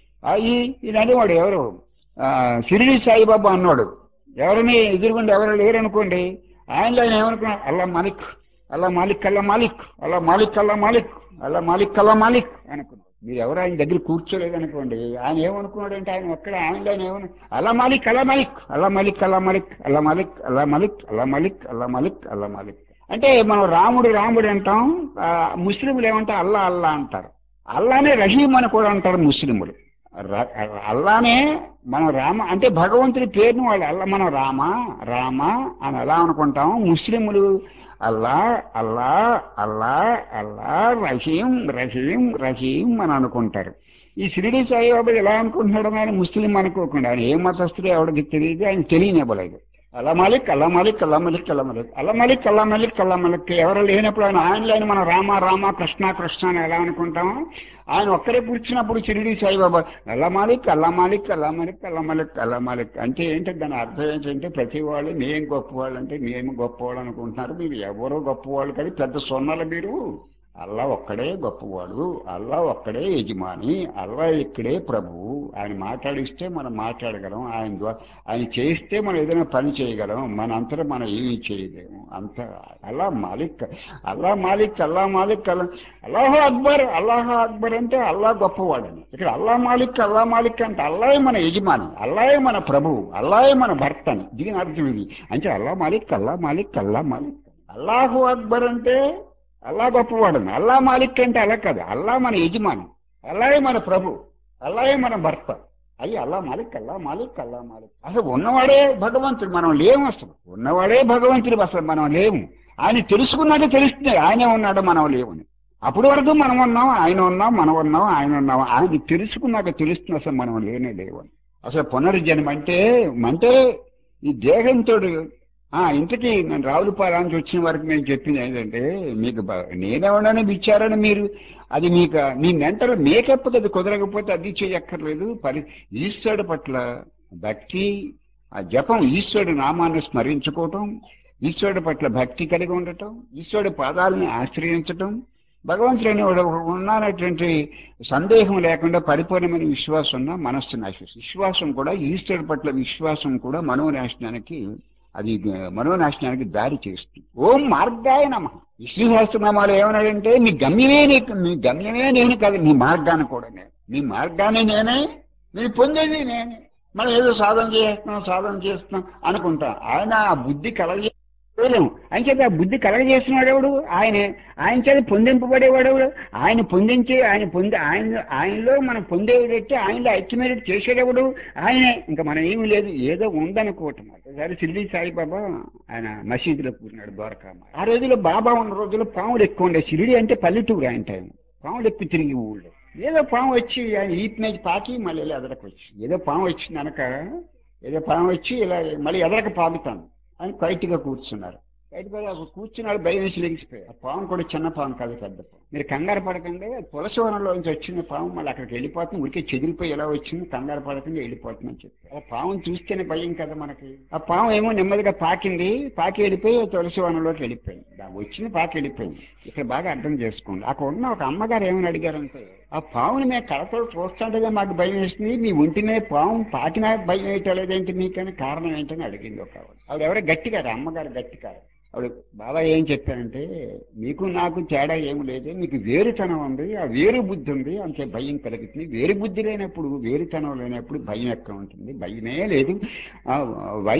ఈయన అనేవాడు ఎవరు, షిరిడి సాయిబాబా అన్నాడు. ఎవరిని ఎదురుగుండి ఎవరు లేరనుకోండి, ఆయనలో ఆయన ఏమనుకున్నాడు, అల్లా మాలిక్, అల్లా మాలిక్, అల్లా మాలిక్, అల్లా మాలిక్, అల్లా మాలిక్, అల్లా మాలిక్, అల్లా మాలిక్ అనుకున్నాడు. మీరు ఎవరు ఆయన దగ్గర కూర్చోలేదనుకోండి, ఆయన ఏమనుకున్నాడు అంటే, ఆయన ఒక్కడ ఆయనలో ఏమను అల్లా మాలిక్, అల్లా మాలిక్, అల్లా మాలిక్, అల్లా మాలిక్, అల్లా మాలిక్, అల్లా మాలిక్, అల్లా మాలిక్, అల్లా మాలిక్, అల్లా మాలిక్. అంటే మనం రాముడు రాముడు అంటాం, ముస్లింలు ఏమంటారు అల్లా అల్లా అంటారు. అల్లానే రహీం అని కూడా అంటారు ముస్లింలు. అల్లానే మనం రామ అంటే భగవంతుడి పేరును వాళ్ళు అల్లా, మనం రామ రామ అని ఎలా అనుకుంటాం. ముస్లింలు అల్లా అల్లా అల్లా అల్లా రహీం రహీం రహీం అని అనుకుంటారు. ఈ షిరిడి సాయిబాబా ఎలా అనుకుంటున్నాడు? ఆయన ముస్లిం అనుకోకుండా, ఆయన ఏ మతస్థుడు ఎవరికి తెలియదు, ఆయన తెలియనివ్వలేదు. అల్లా మాలిక్, అల్లా మాలిక్, అల్లా మలిక్, అల్లా మలిక్, అల్లా మలిక్, అల్లా మలిక్, అల్లా మలిక్. ఎవరు లేనప్పుడు ఆయన ఆయనలో ఆయన మనం రామ రామ కృష్ణ కృష్ణ అని ఎలా అనుకుంటాము. ఆయన ఒక్కరే కూర్చున్నప్పుడు షిరిడి సాయిబాబా అల్లా మాలిక్, అల్లా మాలిక్, అల్లా మలిక్, అల్లా మలిక్, అల్లా మలిక్ అంటే ఏంటంటే దాని అర్థం ఏంటంటే, ప్రతి వాళ్ళు మేము గొప్పవాళ్ళు అంటే మేము గొప్పవాళ్ళు అనుకుంటున్నారు. మీరు ఎవరో గొప్పవాళ్ళు కానీ పెద్ద సొన్నలు మీరు. అల్లా ఒక్కడే గొప్పవాడు, అల్లా ఒక్కడే యజమాని, అల్లా ఇక్కడే ప్రభువు. ఆయన మాట్లాడిస్తే మనం మాట్లాడగలం, ఆయన ద్వారా ఆయన చేయిస్తే మనం ఏదైనా పని చేయగలం, మన అంతటా మనం ఏమీ చేయలేము. అంత అల్లా మాలిక్, అల్లా మాలిక్, అల్లా మాలిక్, అల్లా అల్లాహు అక్బర్, అల్లాహు అక్బర్ అంటే అల్లా గొప్పవాడని. ఇక్కడ అల్లా మాలిక్, అల్లా మాలిక్ అంటే అల్లాయే మన యజమాని, అల్లాయే మన ప్రభువు, అల్లాయే మన భర్త అని దీని అర్థం ఇది. అంటే అల్లా మాలిక్, అల్లా మాలిక్, అల్లా మాలిక్. అల్లాహు అక్బర్ అంటే అల్లా గొప్పవాడని, అల్లా మాలిక్ అంటే అలా కాదు, అల్లా మన యజమాని, అల్లాయే మన ప్రభు, అల్లాయే మన భర్త. అయ్యి అల్లా మాలిక్, అల్లా మాలిక్, అల్లా మాలిక్. అసలు ఉన్నవాడే భగవంతుడు, మనం లేము. అసలు ఉన్నవాడే భగవంతుడు, అసలు మనం లేము. ఆయన తెలుసుకున్నాక తెలుస్తుంది ఆయనే ఉన్నాడు, మనం లేవుని. అప్పటి వరకు మనం ఉన్నాం, ఆయన ఉన్నాం, మనం ఉన్నాం, ఆయన ఉన్నాం. ఆయన తెలుసుకున్నాక తెలుస్తుంది అసలు మనం లేనే లేవని. అసలు పునర్జన్మ అంటే అంటే ఈ దేహంతో. ఆ ఇంతకీ నేను రావులపాలెం వచ్చిన వరకు నేను చెప్పింది ఏంటంటే, మీకు నేనేమన్నాను విచారణ మీరు అది మీకు మీ మెంటల్ మేకప్ అది కుదరకపోతే అది చేయక్కర్లేదు. పరి ఈశ్వరుడు పట్ల భక్తి, ఆ జపం, ఈశ్వరుడు నామాన్ని స్మరించుకోవటం, ఈశ్వరుడు పట్ల భక్తి కలిగి ఉండటం, ఈశ్వరుడు పాదాలని ఆశ్రయించటం, భగవంతుడని ఉన్నానటువంటి సందేహం లేకుండా పరిపూర్ణమైన విశ్వాసం ఉన్న మనస్సు నాశనం. విశ్వాసం కూడా, ఈశ్వరుడు పట్ల విశ్వాసం కూడా మనోనాశనానికి, అది మనోనాశనానికి దారి చేస్తుంది. ఓం మార్గాయ నమః. విష్ణు సహస్రనామాలు ఏమన్నాడంటే, మీ గమ్యమే నీకు, మీ గమ్యమే నేను కాదు, మీ మార్గాన్ని కూడా నేను, మీ మార్గాన్ని నేనే, మీరు పొందేది నేనే. మనం ఏదో సాధన చేస్తున్నాం సాధన చేస్తున్నాం అనుకుంటాం. ఆయన ఆ బుద్ధి కలగ చేయలేము. ఆయన చేత ఆ బుద్ధి కలగజేసిన వాడెవడు? ఆయనే. ఆయన చేత పొందింపబడేవాడెవడు? ఆయన పొందించి ఆయన పొంది ఆయన ఆయనలో మనం పొందేటట్టు ఆయనలో ఐక్యమేట్ చేసేటప్పుడు ఆయనే. ఇంకా మనం ఏమీ లేదు, ఏదో ఉందనుకోవటం. ఒకసారి షిరిడీ సాయిబాబా ఆయన మసీదులో కూర్చున్నాడు ద్వారకా. ఆ రోజుల్లో బాబా ఉన్న రోజుల్లో పాములు ఎక్కువ ఉండే. షిరిడీ అంటే పల్లెటూరు ఆయన టైం. పాములు ఎక్కువ తిరిగి ఊళ్ళో. ఏదో పాము వచ్చి ఆయన ఈట్ మీద పాకి మళ్ళీ ఇలా ఎదరకు వచ్చి, ఏదో పాము వచ్చింది అనక, ఏదో పాము వచ్చి ఇలా మళ్ళీ ఎదరకు పాకుతాను అని కైట్గా కూర్చున్నారు. కైట్గా కూర్చున్నాడు, భయం వేసి లెగిసిపోయారు. ఆ పాము కూడా చిన్న పాము కాదు, పెద్ద పాము. మీరు కంగారు పడకండి, తులసి వనంలో నుంచి వచ్చిన పాము మళ్ళీ అక్కడికి వెళ్ళిపోతుంది, ఉడికే చెదిరిపోయి ఎలా వచ్చింది, కంగారు పడకుండా వెళ్ళిపోతుందని చెప్పి. ఆ పాముని చూస్తేనే భయం కదా మనకి. ఆ పాము ఏమో నెమ్మదిగా పాకింది, పాకి వెళ్ళిపోయి తులసి వనంలోకి వెళ్ళిపోయింది. వచ్చింది పాకి వెళ్ళిపోయింది. ఇక్కడ బాగా అర్థం చేసుకోండి. అక్కడ ఉన్న ఒక అమ్మగారు ఏమని అడిగారంటే, ఆ పావుని మేము కళతో చూస్తుంటేనే మాకు భయం వేస్తుంది, మీ ఒంటి మీద పాము పాకినా భయం వేయటలేదేంటి మీకని కారణం ఏంటని అడిగింది ఒక ఆవిడ. ఆవిడ ఎవరో గట్టిగారు, అమ్మగారు గట్టిగారు. ఆవిడ బాబా ఏం చెప్పారంటే, మీకు నాకు తేడా ఏమి లేదు, మీకు వేరుతనం ఉంది, ఆ వేరు బుద్ధి ఉంది, అంతే భయం కలుగుతుంది. వేరు బుద్ధి లేనప్పుడు, వేరుతనం లేనప్పుడు భయం ఎక్కడ ఉంటుంది? భయమే లేదు. వై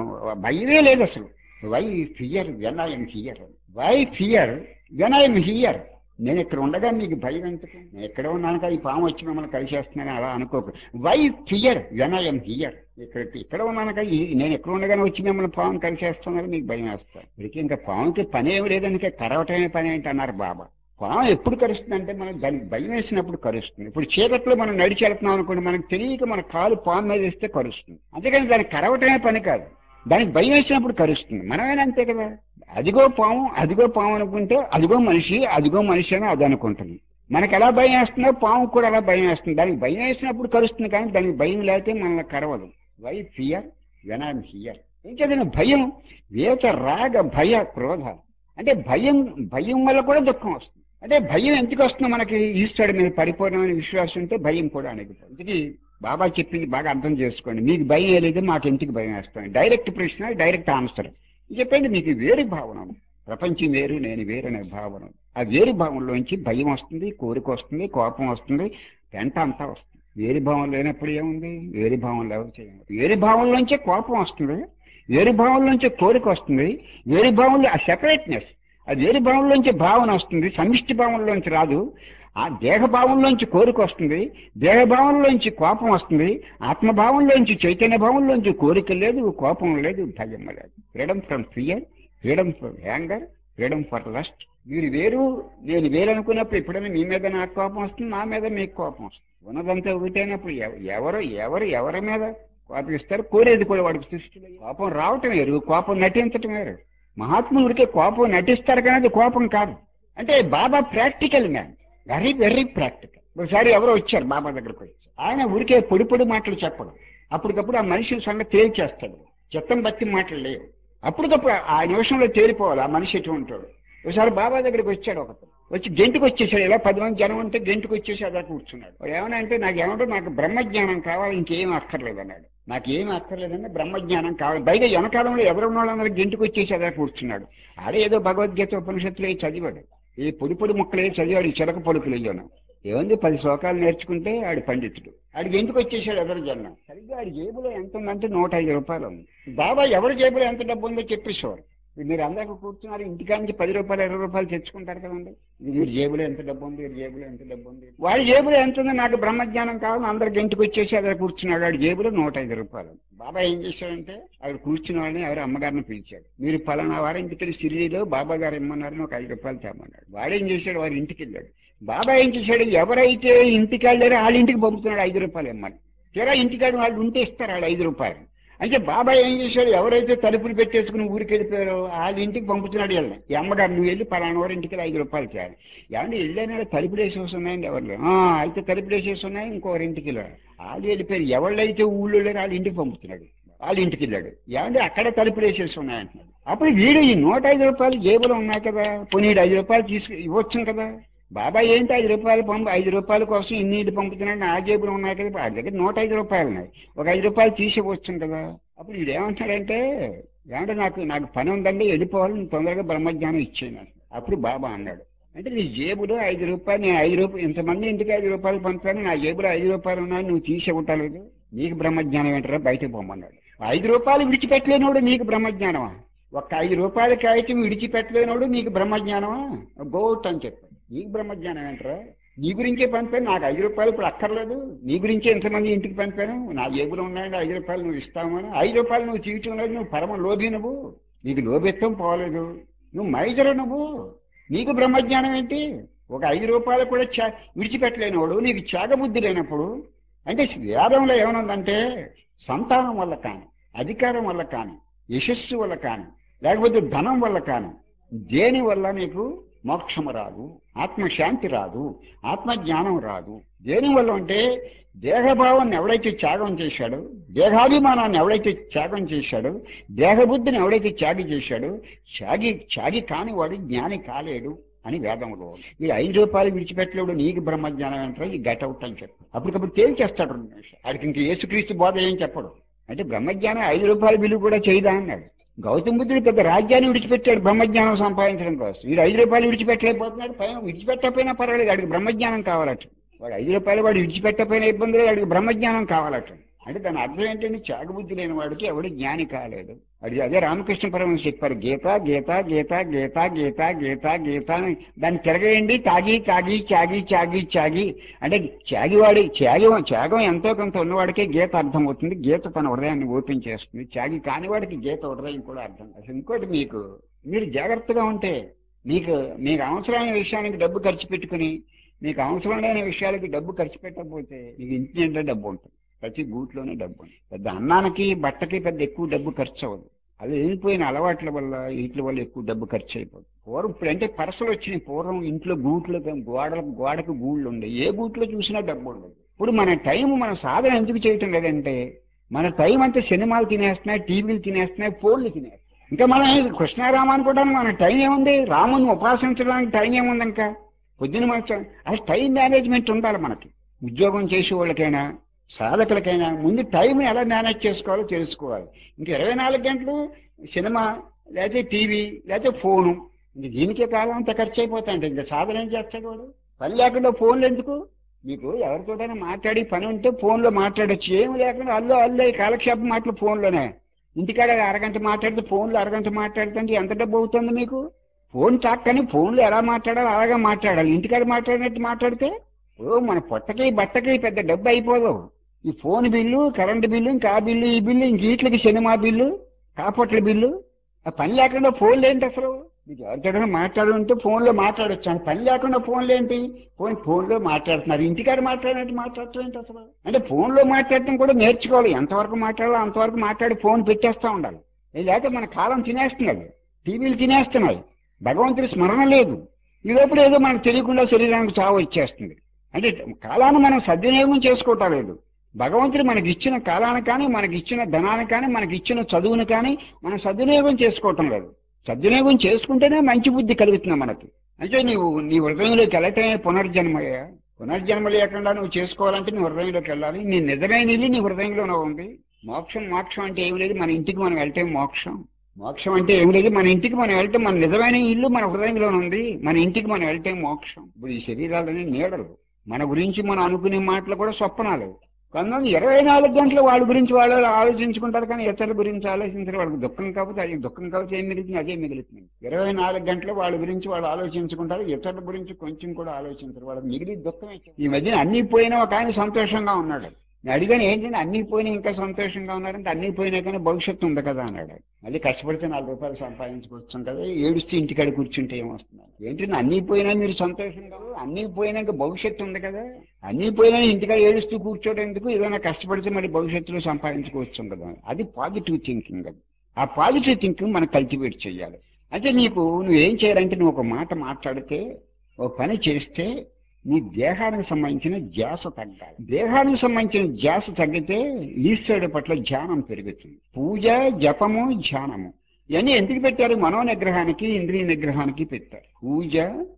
భయమే లేదు అసలు. Why fear when I'm here, why fear when I'm here. నేను ఇక్కడ ఉండగా మీకు భయం ఎందుకు? నేను ఎక్కడ ఉన్నానుక ఈ పాము వచ్చి మిమ్మల్ని కలిసేస్తున్నాను అలా అనుకోకు. Why fear when I'm here. ఇక్కడ ఇక్కడ ఉన్నానుక నేను ఎక్కడ ఉండగానే వచ్చి మిమ్మల్ని పాము కలిసేస్తున్నాను, మీకు భయం వేస్తాను. ఇప్పటికీ ఇంకా పాముకి పని ఏమి లేదని కరవటమే పని ఏంటి అన్నారు బాబా. పాము ఎప్పుడు కరుస్తుందంటే మనకు దానికి భయం వేసినప్పుడు కరుస్తుంది. ఇప్పుడు చీకట్లో మనం నడిచి వెళ్తున్నాం అనుకోండి, మనకు తెలియక మన కాలు పాము మీద వేస్తే కరుస్తుంది. అంతేకాని దానికి కరవటమే పని కాదు, దానికి భయం వేసినప్పుడు కరుస్తుంది. మనమేనా అంతే కదా. అదిగో పాము అదిగో పాము అనుకుంటే అదిగో మనిషి అదిగో మనిషి అని అది అనుకుంటుంది. మనకు ఎలా భయం వేస్తుందో పాము కూడా అలా భయం వేస్తుంది. దానికి భయం వేసినప్పుడు కరుస్తుంది, కానీ దానికి భయం లేకపోతే మనల్ని కరవదు. Why fear when I'm here. ఏం చదివిన భయం, వేత రాగ భయ క్రోధ. అంటే భయం, భయం వల్ల కూడా దుఃఖం వస్తుంది. అంటే భయం ఎందుకు వస్తుంది మనకి? ఈశ్వరుడి మీద పరిపూర్ణమైన విశ్వాసం ఉంటే భయం కూడా అణిగిపోతుంది. ఇది బాబా చెప్పింది బాగా అర్థం చేసుకోండి. మీకు భయం లేదు, మాకు ఎందుకు భయం వేస్తాను? డైరెక్ట్ ప్రశ్న, డైరెక్ట్ ఆన్సర్ చెప్పండి. మీకు వేరు భావన, ప్రపంచం వేరు నేను వేరు అనే భావన, ఆ వేరు భావంలోంచి భయం వస్తుంది, కోరిక వస్తుంది, కోపం వస్తుంది, పెంట అంతా వస్తుంది. వేరు భావం లేనప్పుడు ఏముంది? వేరు భావం లేవు చేయండి. వేరు భావంలోంచే కోపం వస్తుంది, వేరు భావంలోంచే కోరిక వస్తుంది, వేరు భావంలో ఆ సెపరేట్నెస్, ఆ వేరు భావంలోంచి భావన వస్తుంది, సమిష్టి భావంలోంచి రాదు. ఆ దేహభావంలోంచి కోరిక వస్తుంది, దేహభావంలోంచి కోపం వస్తుంది, ఆత్మభావంలోంచి చైతన్య భావంలోంచి కోరిక లేదు, కోపం లేదు, భయం లేదు. Freedom from fear, freedom from anger, freedom for lust. మీరు వేరు నేను వేరు అనుకున్నప్పుడు ఎప్పుడైనా మీ మీద నాకు కోపం వస్తుంది, నా మీద మీకు కోపం వస్తుంది. ఉన్నదంతా ఒకటైనప్పుడు ఎవరు ఎవరు ఎవరి మీద కోపిస్తారు? కోరేది కూడా వాడికి సృష్టిలో. కోపం రావటం వేరు, కోపం నటించటం వేరు. మహాత్ములు ఉడికే కోపం నటిస్తారు కానీ అది కోపం కాదు. అంటే Baba practical man, very very practical. ఒకసారి ఎవరో వచ్చారు బాబా దగ్గరకు వచ్చి, ఆయన ఊరికే పొడి పొడి మాటలు చెప్పడం, అప్పటికప్పుడు ఆ మనిషి సంగతి తేల్చేస్తాడు. చిత్తం బట్టి మాటలు లేవు, అప్పటికప్పుడు ఆ నిమిషంలో తేలిపోవాలి ఆ మనిషి ఎటువంటి వాడు. ఒకసారి బాబా దగ్గరికి వచ్చాడు ఒకటి, వచ్చి గెంటుకు వచ్చేసాడు. ఇలా పది మంది జనం ఉంటే గెంటుకు వచ్చేసి అలా కూర్చున్నాడు. ఏమన్నా అంటే నాకు ఏమంటే నాకు బ్రహ్మజ్ఞానం కావాలి, ఇంకేం అక్కర్లేదు అన్నాడు. నాకు ఏమి అక్కర్లేదంటే బ్రహ్మజ్ఞానం కావాలి. పైగా వెనకాలంలో ఎవరున్న వాళ్ళందరూ గెంటుకు వచ్చేసి అలా కూర్చున్నాడు. ఆడే ఏదో భగవద్గీత ఉపనిషత్తులు చదివాడు, ఈ పొడి పొడి ముక్కలే చదివాడు, చిలక పొడుకులు అయ్యాను. ఏముంది, పది శ్లోకాలు నేర్చుకుంటే ఆడు పండితుడు. ఆడికి ఎందుకు వచ్చేసాడు ఎదురు జన్మ. సరిగ్గా ఆడి జేబులో ఎంత ఉందంటే నూట ఐదు రూపాయలు ఉంది. బాబా ఎవరి జేబులో ఎంత డబ్బు ఉందో చెప్పేసేవారు. మీరు అందరికీ కూర్చున్నారు, ఇంటికాడ నుంచి పది రూపాయలు ఇరవై రూపాయలు తెచ్చుకుంటారు కదండి. వీడి జేబులో ఎంత డబ్బు ఉంది, వీడి జేబులో ఎంత డబ్బు ఉంది, వాడి జేబులో ఎంత ఉంది, నాకు బ్రహ్మజ్ఞానం కావాలి, అందరికి ఇంటికి వచ్చేసి అక్కడ కూర్చున్నాడు, వాడి జేబులో నూట ఐదు రూపాయలు. బాబా ఏం చేశాడంటే అక్కడ కూర్చున్న వాళ్ళని ఎవరు అమ్మగారిని పిలిచాడు. మీరు పలానా వారి ఇంటికి సిరిలో బాబా గారు ఇమ్మన్నారని ఒక ఐదు రూపాయలు తేమన్నాడు. వాడేం చేశాడు, వారి ఇంటికి వెళ్ళాడు. బాబా ఏం చేశాడు, ఎవరైతే ఇంటికి వెళ్ళారో వాళ్ళ ఇంటికి పంపుతున్నాడు ఐదు రూపాయలు ఇమ్మని. తీరా ఇంటికాడ వాళ్ళు ఉంటే ఇస్తారు వాళ్ళు ఐదు రూపాయలు. అంటే బాబా ఏం చేశాడు, ఎవరైతే తలుపులు పెట్టేసుకుని ఊరికి వెళ్ళిపోయారో వాళ్ళ ఇంటికి పంపుతున్నాడు వెళ్ళి. ఈ అమ్మగారు నువ్వు వెళ్ళి పలానా వారి ఇంటికి ఐదు రూపాయలు చేయాలి. ఏమంటే వెళ్ళిన తలుపులు వేసేసి ఉన్నాయండి ఎవరు, అయితే తలుపులు వేసేసి ఉన్నాయి, ఇంకోరి ఇంటికి వెళ్ళాడు. వాళ్ళు వెళ్ళిపోయారు. ఎవళ్ళైతే ఊళ్ళో లేరు వాళ్ళ ఇంటికి పంపుతున్నాడు, వాళ్ళ ఇంటికి వెళ్ళాడు. ఏమంటే అక్కడ తలుపులు వేసేసి ఉన్నాయంటున్నాడు. అప్పుడు వీడు ఈ నూట ఐదు రూపాయలు జేబులో ఉన్నాయి కదా, పోనీ ఐదు రూపాయలు తీసుకు ఇవ్వచ్చు కదా. బాబాయ్ ఏంటి ఐదు రూపాయలు పంపు, ఐదు రూపాయల కోసం ఇన్ని ఇటు పంపుతున్నాడు, నా జేబులు ఉన్నాయి కదా, వాడి దగ్గర నూట ఐదు రూపాయలు ఉన్నాయి, ఒక ఐదు రూపాయలు తీసివచ్చు కదా. అప్పుడు వీడు ఏమంటాడంటే, ఏమంటే నాకు నాకు పని ఉందండి వెళ్ళిపోవాలి, తొందరగా బ్రహ్మజ్ఞానం ఇచ్చేయను. అప్పుడు బాబా అన్నాడు, అంటే నీ జేబులో ఐదు రూపాయలు, నేను ఐదు రూపాయలు ఇంతమంది ఇంటికి ఐదు రూపాయలు పంపాను, నా జేబులో ఐదు రూపాయలు ఉన్నాయి, నువ్వు తీసివ్వటలేదు, నీకు బ్రహ్మజ్ఞానం ఏంటారా, బయటకు పోమన్నాడు. ఐదు రూపాయలు విడిచిపెట్టలేనోడు నీకు బ్రహ్మజ్ఞానమా, ఒక్క ఐదు రూపాయల కాగితం విడిచిపెట్టలేనోడు నీకు బ్రహ్మజ్ఞానమా, గోట్ అని చెప్పాడు. నీకు బ్రహ్మజ్ఞానం ఏంటరా, నీ గురించే పంపాను, నాకు ఐదు రూపాయలు ఇప్పుడు అక్కర్లేదు, నీ గురించే ఎంతమంది ఇంటికి పంపాను, నా జేబులో ఉన్నాయండి ఐదు రూపాయలు నువ్వు ఇస్తామని. ఐదు రూపాయలు నువ్వు తీయటం లేదు, నువ్వు పరమ లోభి, నువ్వు నీకు లోభిత్వం పోలేదు, నువ్వు మైజరు, నువ్వు నీకు బ్రహ్మజ్ఞానం ఏంటి. ఒక ఐదు రూపాయలు కూడా చా విడిచిపెట్టలేనివాడు నీకు త్యాగబుద్ధి లేనప్పుడు. అంటే వేదంలో ఏమనుందంటే సంతానం వల్ల కానీ, అధికారం వల్ల కానీ, యశస్సు వల్ల కానీ, లేకపోతే ధనం వల్ల కానీ, దేని వల్ల నీకు మోక్షము రాదు, ఆత్మశాంతి రాదు, ఆత్మజ్ఞానం రాదు. దేనివల్ల అంటే దేహభావాన్ని ఎవడైతే త్యాగం చేశాడో, దేహాభిమానాన్ని ఎవడైతే త్యాగం చేశాడో, దేహబుద్ధిని ఎవడైతే త్యాగి చేశాడో, త్యాగి త్యాగి కానివాడు జ్ఞాని కాలేడు అని వేదంలో. ఈ ఐదు రూపాయలు విడిచిపెట్టలేడు నీకు బ్రహ్మజ్ఞానం అంటారు, ఈ గట్ అవుట్ అని చెప్పు. అప్పటికప్పుడు తేల్చేస్తాడు రెండు నిమిషాలు. వాడికి ఇంక యేసుక్రీస్తు బోధ ఏం చెప్పడు. అంటే బ్రహ్మజ్ఞానం ఐదు రూపాయల విలువ కూడా చేయదా అన్నాడు. గౌతమ బుద్ధుడు పెద్ద రాజ్యాన్ని విడిచిపెట్టాడు బ్రహ్మజ్ఞానం సంపాదించడం కోసం. వీడు ఐదు రూపాయలు విడిచిపెట్టలేకపోతున్నాడు, పైన విడిచిపెట్టకపోయినా పర్వాలేదు, వాడికి బ్రహ్మజ్ఞానం కావాలట. వాడు ఐదు రూపాయలు వాడు విడిచిపెట్టకపోయినా ఇబ్బంది లేదు, వాడికి బ్రహ్మజ్ఞానం కావాలట. అంటే దాని అర్థం ఏంటంటే త్యాగబుద్ధి లేని వాడికి ఎవడు జ్ఞాని కాలేడు. అది అదే రామకృష్ణ పరమహంస చెప్పారు, గీత గీత గీత గీత గీత గీత గీత అని. దాన్ని తిరగేయండి, తాగి తాగి త్యాగి త్యాగి త్యాగి అంటే త్యాగివాడి త్యాగం త్యాగం ఎంతో కొంత ఉన్నవాడికే గీత అర్థం అవుతుంది. గీత తన హృదయాన్ని ఓపెన్ చేస్తుంది. త్యాగి కానివాడికి గీత హృదయం కూడా అర్థం. అసలు ఇంకోటి, మీకు మీరు జాగ్రత్తగా ఉంటే మీకు మీకు అవసరమైన విషయానికి డబ్బు ఖర్చు పెట్టుకుని, మీకు అవసరం లేని విషయాలకి డబ్బు ఖర్చు పెట్టకపోతే మీకు ఇంటి నిండా డబ్బు ఉంటుంది. ప్రతి గూట్లోనే డబ్బు ఉంది. పెద్ద అన్నానికి బట్టకి పెద్ద ఎక్కువ డబ్బు ఖర్చు అవ్వదు. అది వెళ్ళిపోయిన అలవాట్ల వల్ల వీటి వల్ల ఎక్కువ డబ్బు ఖర్చు అయిపోతుంది. పూర్వం ఇప్పుడు అంటే పరసలు వచ్చినాయి. పూర్వం ఇంట్లో గూట్లు, గోడలకు గోడకు గూళ్ళు ఉండే, ఏ గూట్లో చూసినా డబ్బు ఉండదు. ఇప్పుడు మన టైం మన సాధన ఎందుకు చేయటం లేదంటే మన టైం అంతా సినిమాలు తినేస్తున్నాయి, టీవీలు తినేస్తున్నాయి, ఫోన్లు తినేస్తున్నాయి. ఇంకా మనం కృష్ణారామ అనుకోవడానికి మన టైం ఏముంది, రాముని ఉపాసించడానికి టైం ఏముంది, ఇంకా పొద్దున మనసు అది టైం మేనేజ్మెంట్ ఉండాలి మనకి. ఉద్యోగం చేసే వాళ్ళకైనా సాధకులకైనా ముందు టైం ఎలా మేనేజ్ చేసుకోవాలో తెలుసుకోవాలి. ఇంక ఇరవై నాలుగు గంటలు సినిమా, లేకపోతే టీవీ, లేకపోతే ఫోను, ఇంక దీనికే కాలం అంత ఖర్చు అయిపోతాయంటే ఇంకా సాధన ఏం చేస్తాడు వాడు. పని లేకుండా ఫోన్లు ఎందుకు? మీకు ఎవరితోటైనా మాట్లాడి పని ఉంటే ఫోన్లో మాట్లాడచ్చు, ఏమి లేకుండా అల్లో అల్లో కాలక్షేపం మాటలు ఫోన్లోనే. ఇంటికాడ అరగంట మాట్లాడితే ఫోన్లో అరగంట మాట్లాడుతుంటే ఎంత డబ్బు అవుతుంది మీకు? ఫోన్ చాక్కని ఫోన్లో ఎలా మాట్లాడాలో అలాగే మాట్లాడాలి. ఇంటికాడ మాట్లాడినట్టు మాట్లాడితే ఓ మన పొట్టకి బట్టకి పెద్ద డబ్బు అయిపోదు. ఈ ఫోన్ బిల్లు, కరెంటు బిల్లు, ఇంకా ఆ బిల్లు, ఈ బిల్లు, ఇంక వీటికి సినిమా బిల్లు, కాపట్ల బిల్లు. ఆ పని లేకుండా ఫోన్లు ఏంటి అసలు? మీకు ఎవరితోడైనా మాట్లాడుంటే ఫోన్లో మాట్లాడొచ్చు అని, పని లేకుండా ఫోన్లు ఏంటి? ఫోన్ ఫోన్లో మాట్లాడుతున్నారు, ఇంటికాడ మాట్లాడినట్టు మాట్లాడటం ఏంటి అసలు? అంటే ఫోన్లో మాట్లాడటం కూడా నేర్చుకోవాలి. ఎంతవరకు మాట్లాడాలో అంతవరకు మాట్లాడి ఫోన్ పెట్టేస్తూ ఉండాలి. లేకపోతే మన కాలం తినేస్తున్నాయి, టీవీలు తినేస్తున్నాయి, భగవంతుడి స్మరణ లేదు. ఈ లోపల ఏదో మనకు తెలియకుండా శరీరానికి చావు వచ్చేస్తుంది. అంటే కాలాన్ని మనం సద్వినియోగం చేసుకోవటం లేదు. భగవంతుడు మనకి ఇచ్చిన కాలాన్ని కానీ, మనకి ఇచ్చిన ధనాన్ని కానీ, మనకి ఇచ్చిన చదువుని కానీ మనం సద్వినియోగం చేసుకోవటం లేదు. సద్వినియోగం చేసుకుంటేనే మంచి బుద్ధి కలుగుతుంది మనకి. అంటే నీవు నీ హృదయంలోకి వెళ్ళటమే పునర్జన్మయ్యా. పునర్జన్మ లేకుండా నువ్వు చేసుకోవాలంటే నీ హృదయంలోకి వెళ్ళాలి. నీ నిజమైన ఇల్లు నీ హృదయంలోనే ఉంది. మోక్షం మోక్షం అంటే ఏమి లేదు, మన ఇంటికి మనం వెళ్తే మోక్షం. మోక్షం అంటే ఏమి లేదు, మన ఇంటికి మనం వెళ్తే మన నిజమైన ఇల్లు మన హృదయంలోనే ఉంది, మన ఇంటికి మనం వెళ్తే మోక్షం. ఇప్పుడు ఈ శరీరాలనే నీడలు, మన గురించి మనం అనుకునే మాటలు కూడా స్వప్నాలు. కొంతమంది ఇరవై నాలుగు గంటలు వాళ్ళ గురించి వాళ్ళు ఆలోచించుకుంటారు, కానీ ఇతరుల గురించి ఆలోచించారు. వాళ్ళకి దుఃఖం కాకపోతే అది దుఃఖం కాకపోతే ఏం మిగులుతుంది, అదే మిగులుతుంది. ఇరవై నాలుగు గంటలు వాళ్ళ గురించి వాళ్ళు ఆలోచించుకుంటారు, ఇతరుల గురించి కొంచెం కూడా ఆలోచించరు. వాళ్ళకి మిగిలి దుఃఖమే. ఈ మధ్యన అన్ని పోయినా ఒక ఆయన సంతోషంగా ఉన్నాడు. నేను అడిగాను ఏంటంటే అన్ని పోయినా ఇంకా సంతోషంగా ఉన్నారంటే, అన్ని పోయినా కానీ భవిష్యత్తు ఉంది కదా అన్నాడు. మళ్ళీ కష్టపడితే నాలుగు రూపాయలు సంపాదించుకోవచ్చు కదా, ఏడుస్తూ ఇంటికాడ కూర్చుంటే ఏమొస్తున్నారు ఏంటి, అన్ని పోయినా మీరు సంతోషంగా, అన్ని పోయినాక భవిష్యత్తు ఉంది కదా, అన్ని పోయినా ఇంటికాడ ఏడుస్తూ కూర్చోడేందుకు, ఏదైనా కష్టపడితే మరి భవిష్యత్తులో సంపాదించుకోవచ్చు కదా. అది పాజిటివ్ థింకింగ్. అది ఆ పాజిటివ్ థింకింగ్ మనం కల్టివేట్ చేయాలి. అంటే నీకు నువ్వేం చేయాలంటే, నువ్వు ఒక మాట మాట్లాడితే, ఒక పని చేస్తే నీ దేహానికి సంబంధించిన ధ్యాస తగ్గాలి. దేహానికి సంబంధించిన ధ్యాస తగ్గితే ఈశ్వరుడి పట్ల ధ్యానం పెరుగుతుంది. పూజ, జపము, ధ్యానము ఇవన్నీ ఎందుకు పెట్టారు? మనో నిగ్రహానికి, ఇంద్రియ నిగ్రహానికి పెట్టారు. పూజ,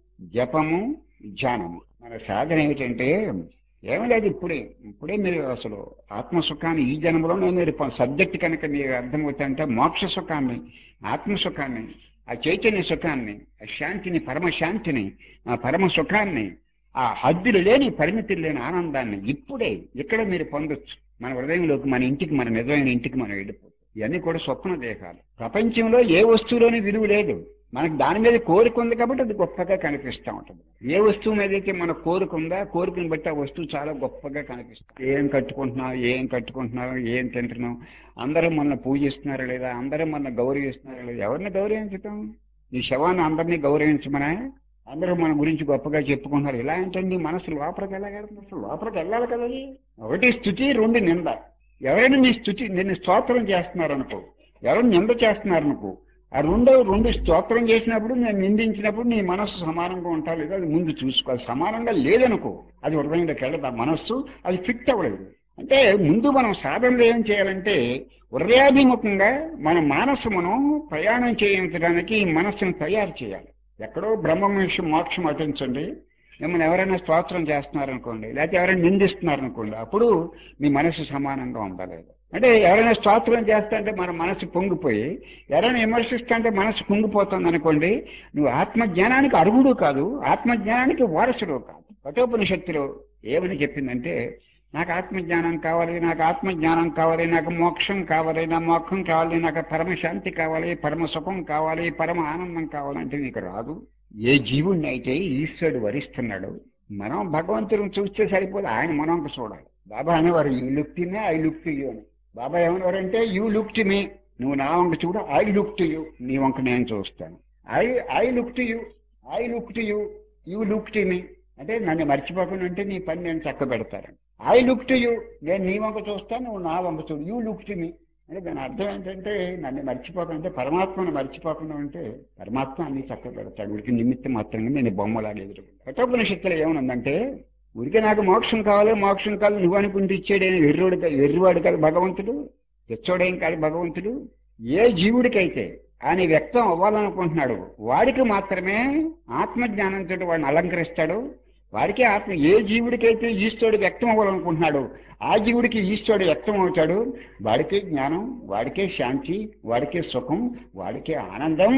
జపము, ధ్యానము. మన సాధన ఏమిటంటే ఏమీ లేదు. ఇప్పుడే ఇప్పుడే మీరు అసలు ఆత్మసుఖాన్ని ఈ జన్మలోనే మీరు సబ్జెక్ట్ కనుక మీరు అర్థమవుతాయంటే, మోక్ష సుఖాన్ని, ఆత్మసుఖాన్ని, ఆ చైతన్య సుఖాన్ని, ఆ శాంతిని, పరమశాంతిని, ఆ పరమ సుఖాన్ని, ఆ హద్దులు లేని, పరిమితులు లేని ఆనందాన్ని ఇప్పుడే ఇక్కడ మీరు పొందొచ్చు. మన హృదయంలోకి, మన ఇంటికి, మన నిజమైన ఇంటికి మనం వెళ్ళిపోతాం. ఇవన్నీ కూడా స్వప్న దేహాలు. ప్రపంచంలో ఏ వస్తువులోని విలువ లేదు. మనకు దాని మీద కోరిక ఉంది కాబట్టి అది గొప్పగా కనిపిస్తూ ఉంటుంది. ఏ వస్తువు మీద అయితే మన కోరిక ఉందా, కోరికను బట్టి ఆ వస్తువు చాలా గొప్పగా కనిపిస్తుంది. ఏం కట్టుకుంటున్నావు, ఏం కట్టుకుంటున్నావు, ఏం తింటున్నావు, అందరూ మనల్ని పూజిస్తున్నారా లేదా, అందరూ మనల్ని గౌరవిస్తున్నారా లేదా. ఎవరిని గౌరవించటం? ఈ శవాన్ని అందరినీ గౌరవించమనే, అందరూ మన గురించి గొప్పగా చెప్పుకుంటున్నారు. ఇలా ఏంటండి, మనసు లోపలికి వెళ్ళగలుగుతుంది? అసలు లోపలికి వెళ్ళాలి కదా. ఒకటి స్థుతి, రెండు నింద. ఎవరైనా మీ స్థుతి, నిన్ను స్తోత్రం చేస్తున్నారు అనుకో, ఎవరైనా నింద చేస్తున్నారు అనుకో, ఆ రెండో రెండు స్తోత్రం చేసినప్పుడు, నేను నిందించినప్పుడు నీ మనస్సు సమానంగా ఉంటా లేదా అది ముందు చూసుకోవాలి. సమానంగా లేదనుకో అది హృదయంలోకి వెళ్ళదు, ఆ మనస్సు అది ఫిట్ అవ్వలేదు. అంటే ముందు మనం సాధనలు ఏం చేయాలంటే, హృదయాభిముఖంగా మన మానసమును ప్రయాణం చేయించడానికి ఈ మనస్సును తయారు చేయాలి. ఎక్కడో బ్రహ్మమోక్షం మోక్షం అటించండి, మిమ్మల్ని ఎవరైనా స్తోత్రం చేస్తున్నారనుకోండి, లేకపోతే ఎవరైనా నిందిస్తున్నారనుకోండి, అప్పుడు మీ మనసు సమానంగా ఉండలేదు. అంటే ఎవరైనా స్తోత్రం చేస్తుంటే మన మనసు పొంగిపోయి, ఎవరైనా విమర్శిస్తుంటే మనసు పొంగిపోతుంది అనుకోండి, నువ్వు ఆత్మజ్ఞానానికి అర్హుడు కాదు, ఆత్మజ్ఞానానికి వారసుడు కాదు. కఠోపనిషత్తులో ఏమని చెప్పిందంటే, నాకు ఆత్మజ్ఞానం కావాలి, నాకు ఆత్మజ్ఞానం కావాలి, నాకు మోక్షం కావాలి, నా మోక్షం కావాలి, నాకు పరమశాంతి కావాలి, పరమ సుఖం కావాలి, పరమ ఆనందం కావాలంటే నీకు రాదు. ఏ జీవుణ్ణి అయితే ఈశ్వరుడు వరిస్తున్నాడు, మనం భగవంతుడిని చూస్తే సరిపోదు, ఆయన మనం చూడాలి. బాబా అనేవారు, you look to me, I look to you అని. బాబా ఏమనేవారంటే, యూ లుక్ టు మీ, నువ్వు నా వంక చూడు, ఐ లుక్ టు యూ, నీ వంక నేను చూస్తాను. I I look to you, I look to you, you look to me. అంటే నన్ను మర్చిపోకుండా అంటే నీ పని నేను చక్క పెడతాను. ఐ లుక్ టు యూ, నేను నీ వంక చూస్తాను, నువ్వు నా వంక చూడు, యూ లుక్ టు మీ. అంటే దాని అర్థం ఏంటంటే, నన్ను మర్చిపోకుండా, పరమాత్మను మర్చిపోకుండా ఉంటే పరమాత్మ అన్ని చక్క పెడతాడు. ఉడికి నిమిత్తం మాత్రంగా నేను బొమ్మలాగా ఎదురు. కఠోపనిషత్తులో ఏమనుందంటే, ఉడికి నాకు మోక్షం కావాలి, మోక్షం కావాలి నువ్వు అనుకుంటూ ఇచ్చాడేని వెర్రోడు వెర్రివాడు కాదు భగవంతుడు, తెచ్చోడేం కాదు భగవంతుడు. ఏ జీవుడికైతే ఆయన వ్యక్తం అవ్వాలనుకుంటున్నాడు వాడికి మాత్రమే ఆత్మజ్ఞానంతో వాడిని అలంకరిస్తాడు. వాడికే ఆత్మ. ఏ జీవుడికైతే ఈశ్వరుడు వ్యక్తం అవ్వాలనుకుంటున్నాడు ఆ జీవుడికి ఈశ్వరుడు వ్యక్తం అవుతాడు. వాడికే జ్ఞానం, వాడికే శాంతి, వాడికే సుఖం, వాడికే ఆనందం.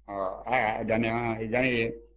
దాని దాని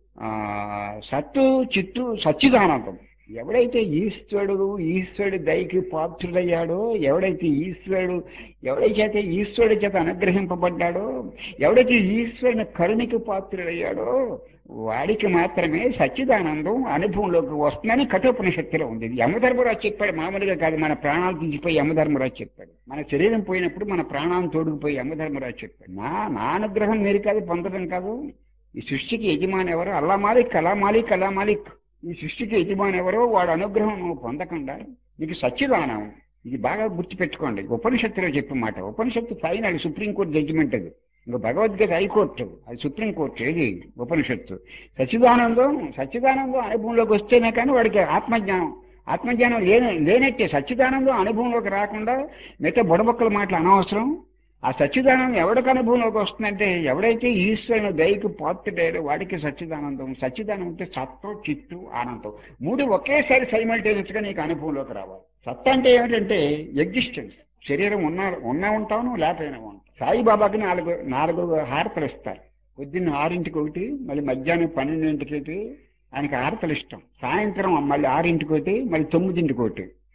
సత్తు చిత్తు సచ్చిదానందం. ఎవడైతే ఈశ్వరుడు ఈశ్వరుడి దయకి పాత్రుడయ్యాడో, ఎవడైతే ఈశ్వరుడు ఎవడైతే ఈశ్వరుడి చేత అనుగ్రహింపబడ్డాడో, ఎవడైతే ఈశ్వరుని కరుణికి పాత్రుడయ్యాడో వాడికి మాత్రమే సచ్చిదానందం అనుభవంలోకి వస్తుందని కఠోపనిషత్తులో ఉంది. యమధర్మరాజు చెప్పాడు, మామూలుగా కాదు. మన ప్రాణాలు తీసిపోయి యమధర్మరాజు చెప్పాడు. మన శరీరం పోయినప్పుడు మన ప్రాణాలను తోడుకుపోయి యమధర్మరాజు చెప్పాడు. నా నా అనుగ్రహం మీరు కాదు, పొందడం కాదు. ఈ సృష్టికి యజమాని ఎవరో అల్లా మాలిక్, అలా మాలిక్, అలా మాలిక్. ఈ సృష్టికి యజమాని ఎవరో వాడు అనుగ్రహం నువ్వు పొందకుండా నీకు సచ్చిదానం. ఇది బాగా గుర్తుపెట్టుకోండి. ఉపనిషత్తులో చెప్పిన మాట. ఉపనిషత్తు ఫైనల్ సుప్రీంకోర్టు జడ్జిమెంట్ అది. ఇంకా భగవద్గీత హైకోర్టు, అది సుప్రీంకోర్టు. ఏది ఉపనిషత్తు. సచ్చిదానందం సచ్చిదానందం అనుభవంలోకి వస్తేనే కానీ వాడికి ఆత్మజ్ఞానం ఆత్మజ్ఞానం లేనే లేనట్టే. సచ్చిదానందం అనుభవంలోకి రాకుండా మిగతా బుడబొక్కల మాటలు అనవసరం. ఆ సచ్చిదానందం ఎవడికి అనుభవంలోకి వస్తుందంటే, ఎవడైతే ఈశ్వరుని దయకు పాత్రుడయ్యాడో వాడికి సచ్చిదానందం. సచ్చిదానం అంటే సత్వం, చిత్తు, ఆనందం మూడు ఒకేసారి సైమల్టేనియస్గా నీకు అనుభవంలోకి రావాలి. సత్త అంటే ఏమిటంటే ఎగ్జిస్టెన్స్. శరీరం ఉన్నా ఉన్నా ఉంటాను, లేకపోయినా ఉంటాను. సాయిబాబాకి నాలుగు నాలుగు హారతలు ఇస్తారు. పొద్దున్న ఆరింటికి ఒకటి, మళ్ళీ మధ్యాహ్నం పన్నెండింటికి ఒకటి ఆయనకి హారతలు ఇష్టం. సాయంత్రం మళ్ళీ ఆరింటికి ఒకటి, మళ్ళీ తొమ్మిదింటికి ఒకటి.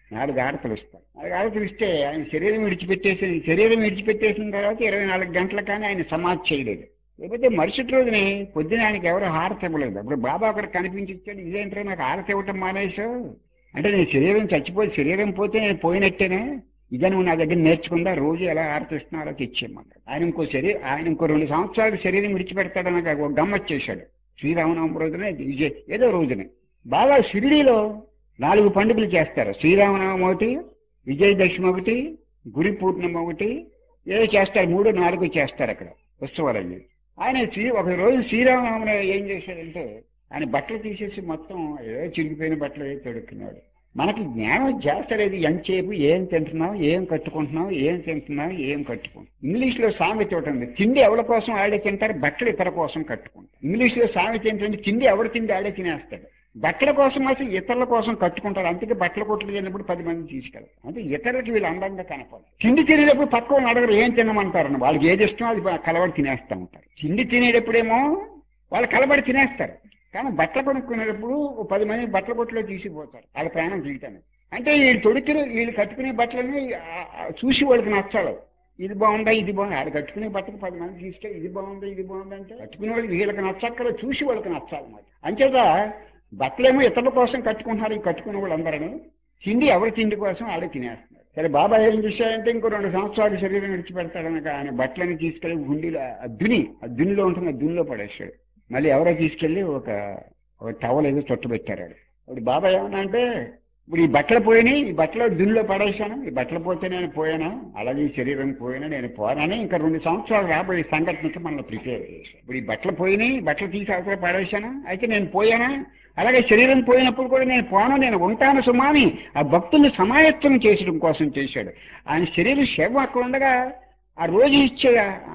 నాలుగు ఆడతలు ఇస్తారు. నాలుగు ఆడతలు ఇస్తే ఆయన శరీరం విడిచిపెట్టేసి శరీరం విడిచిపెట్టేసిన తర్వాత ఇరవై నాలుగు గంటల కానీ ఆయన సమాధి చేయలేదు. లేకపోతే మరుసటి రోజుని పొద్దున ఆయనకి ఎవరు హారతి ఇవ్వలేదు. అప్పుడు బాబా అక్కడ కనిపించి ఇచ్చాడు, ఇదేంటో నాకు హారతి ఇవ్వటం మానేశావు అంటే నేను శరీరం చచ్చిపోయి శరీరం పోతే నేను పోయినట్టేనే, ఇదే నువ్వు నా దగ్గర నేర్చుకుందా, రోజు ఎలా ఆర్తిస్తున్నారో తెచ్చేయమన్నాడు. ఆయన ఇంకో శరీరం ఆయన ఇంకో రెండు సంవత్సరాలు శరీరం విడిచిపెడతాడని నాకు ఒక గమ్మత్ చేశాడు. శ్రీరామనవమి రోజునే విజయ్ ఏదో రోజునే బాగా షిరిడీలో నాలుగు పండుగలు చేస్తారు. శ్రీరామనవమి ఒకటి, విజయదశమి ఒకటి, గురి పూర్ణిమ ఒకటి, ఏదో చేస్తారు. మూడు నాలుగు చేస్తారు అక్కడ ఉత్సవాలు అయ్యి. ఆయన శ్రీ ఒక రోజు శ్రీరామనవమి ఏం చేశాడంటే ఆయన బట్టలు తీసేసి మొత్తం ఏదో చిరిగిపోయిన బట్టలు ఏదో తొడుక్కున్నాడు. మనకి జ్ఞానం చేస్తలేదు. ఎంతసేపు ఏం తింటున్నాం, ఏం కట్టుకుంటున్నాం, ఏం తింటున్నాం, ఏం కట్టుకుంటున్నాం. ఇంగ్లీష్ లో సామెత ఒకటి ఉంది, తిండి ఎవరి కోసం ఆడే తింటారు, బట్టలు ఇతర కోసం కట్టుకుంటారు. ఇంగ్లీష్ లో సామెత ఏంటంటే తిండి ఎవరు తిండి ఆడే తినేస్తాడు, బట్టల కోసం అసలు ఇతరుల కోసం కట్టుకుంటారు. అందుకే బట్టల కొట్లు వెళ్ళినప్పుడు పది మంది తీసుకెళ్తారు. అంటే ఇతరులకి వీళ్ళు అందంగా కనపడదు. తిండి తినేటప్పుడు పక్క వాళ్ళు అడగరు ఏం తినమంటారు, వాళ్ళకి ఏది ఇష్టమో అది కలబడి తినేస్తూ ఉంటారు. తిండి తినేటప్పుడేమో వాళ్ళు కలబడి తినేస్తారు, కానీ బట్టలు కొనుక్కునేటప్పుడు పది మంది బట్టల కొట్టులో తీసిపోతారు వాళ్ళ ప్రాణం తీయటానికి. అంటే వీళ్ళు తొడికిన వీళ్ళు కట్టుకునే బట్టలని చూసి వాళ్ళకి నచ్చాలి. ఇది బాగుందా, ఇది బాగుంది, ఆడు కట్టుకునే బట్టకు పది మంది తీసుకెళ్ళి ఇది బాగుందా, ఇది బాగుందా అంటే కట్టుకునే వాళ్ళకి వీళ్ళకి నచ్చక్కర చూసి వాళ్ళకి నచ్చాలన్నమాట. అంచేత బట్టలేమో ఇతరుల కోసం కట్టుకుంటున్నారు ఈ కట్టుకునే వాళ్ళందరూ, తిండి ఎవరి తిండి కోసం ఆడే తినేస్తున్నారు. సరే బాబా ఏం చేశాడంటే ఇంకో రెండు సంవత్సరాలు శరీరం విడిచిపెడతాడనక ఆయన బట్టలని తీసుకెళ్లి గుండీలో అద్దుని అద్దునిలో ఉంటుంది అద్దునిలో పడేశాడు. మళ్ళీ ఎవరో తీసుకెళ్లి ఒక ఒక టవల్ ఏదో చుట్టబెట్టారు. ఇప్పుడు బాబా ఏమన్నా అంటే ఇప్పుడు ఈ బట్టలు పోయినాయి, ఈ బట్టలు దున్నులో పడేశాను, ఈ బట్టలు పోతే నేను పోయానా, అలాగే ఈ శరీరం పోయినా నేను పోనాని ఇంకా రెండు సంవత్సరాలు రాబోయే సంఘటనకి మనల్ని ప్రిపేర్ చేశాను. ఇప్పుడు ఈ బట్టలు పోయినాయి, బట్టలు తీసి అవతల పడేశాను, అయితే నేను పోయానా, అలాగే శరీరం పోయినప్పుడు కూడా నేను పోను, నేను ఉంటాను సుమాని ఆ భక్తుల్ని సమాయత్తం చేసడం కోసం చేశాడు. ఆయన శరీరం శవం అక్కడ ఉండగా ఆ రోజు ఇచ్చే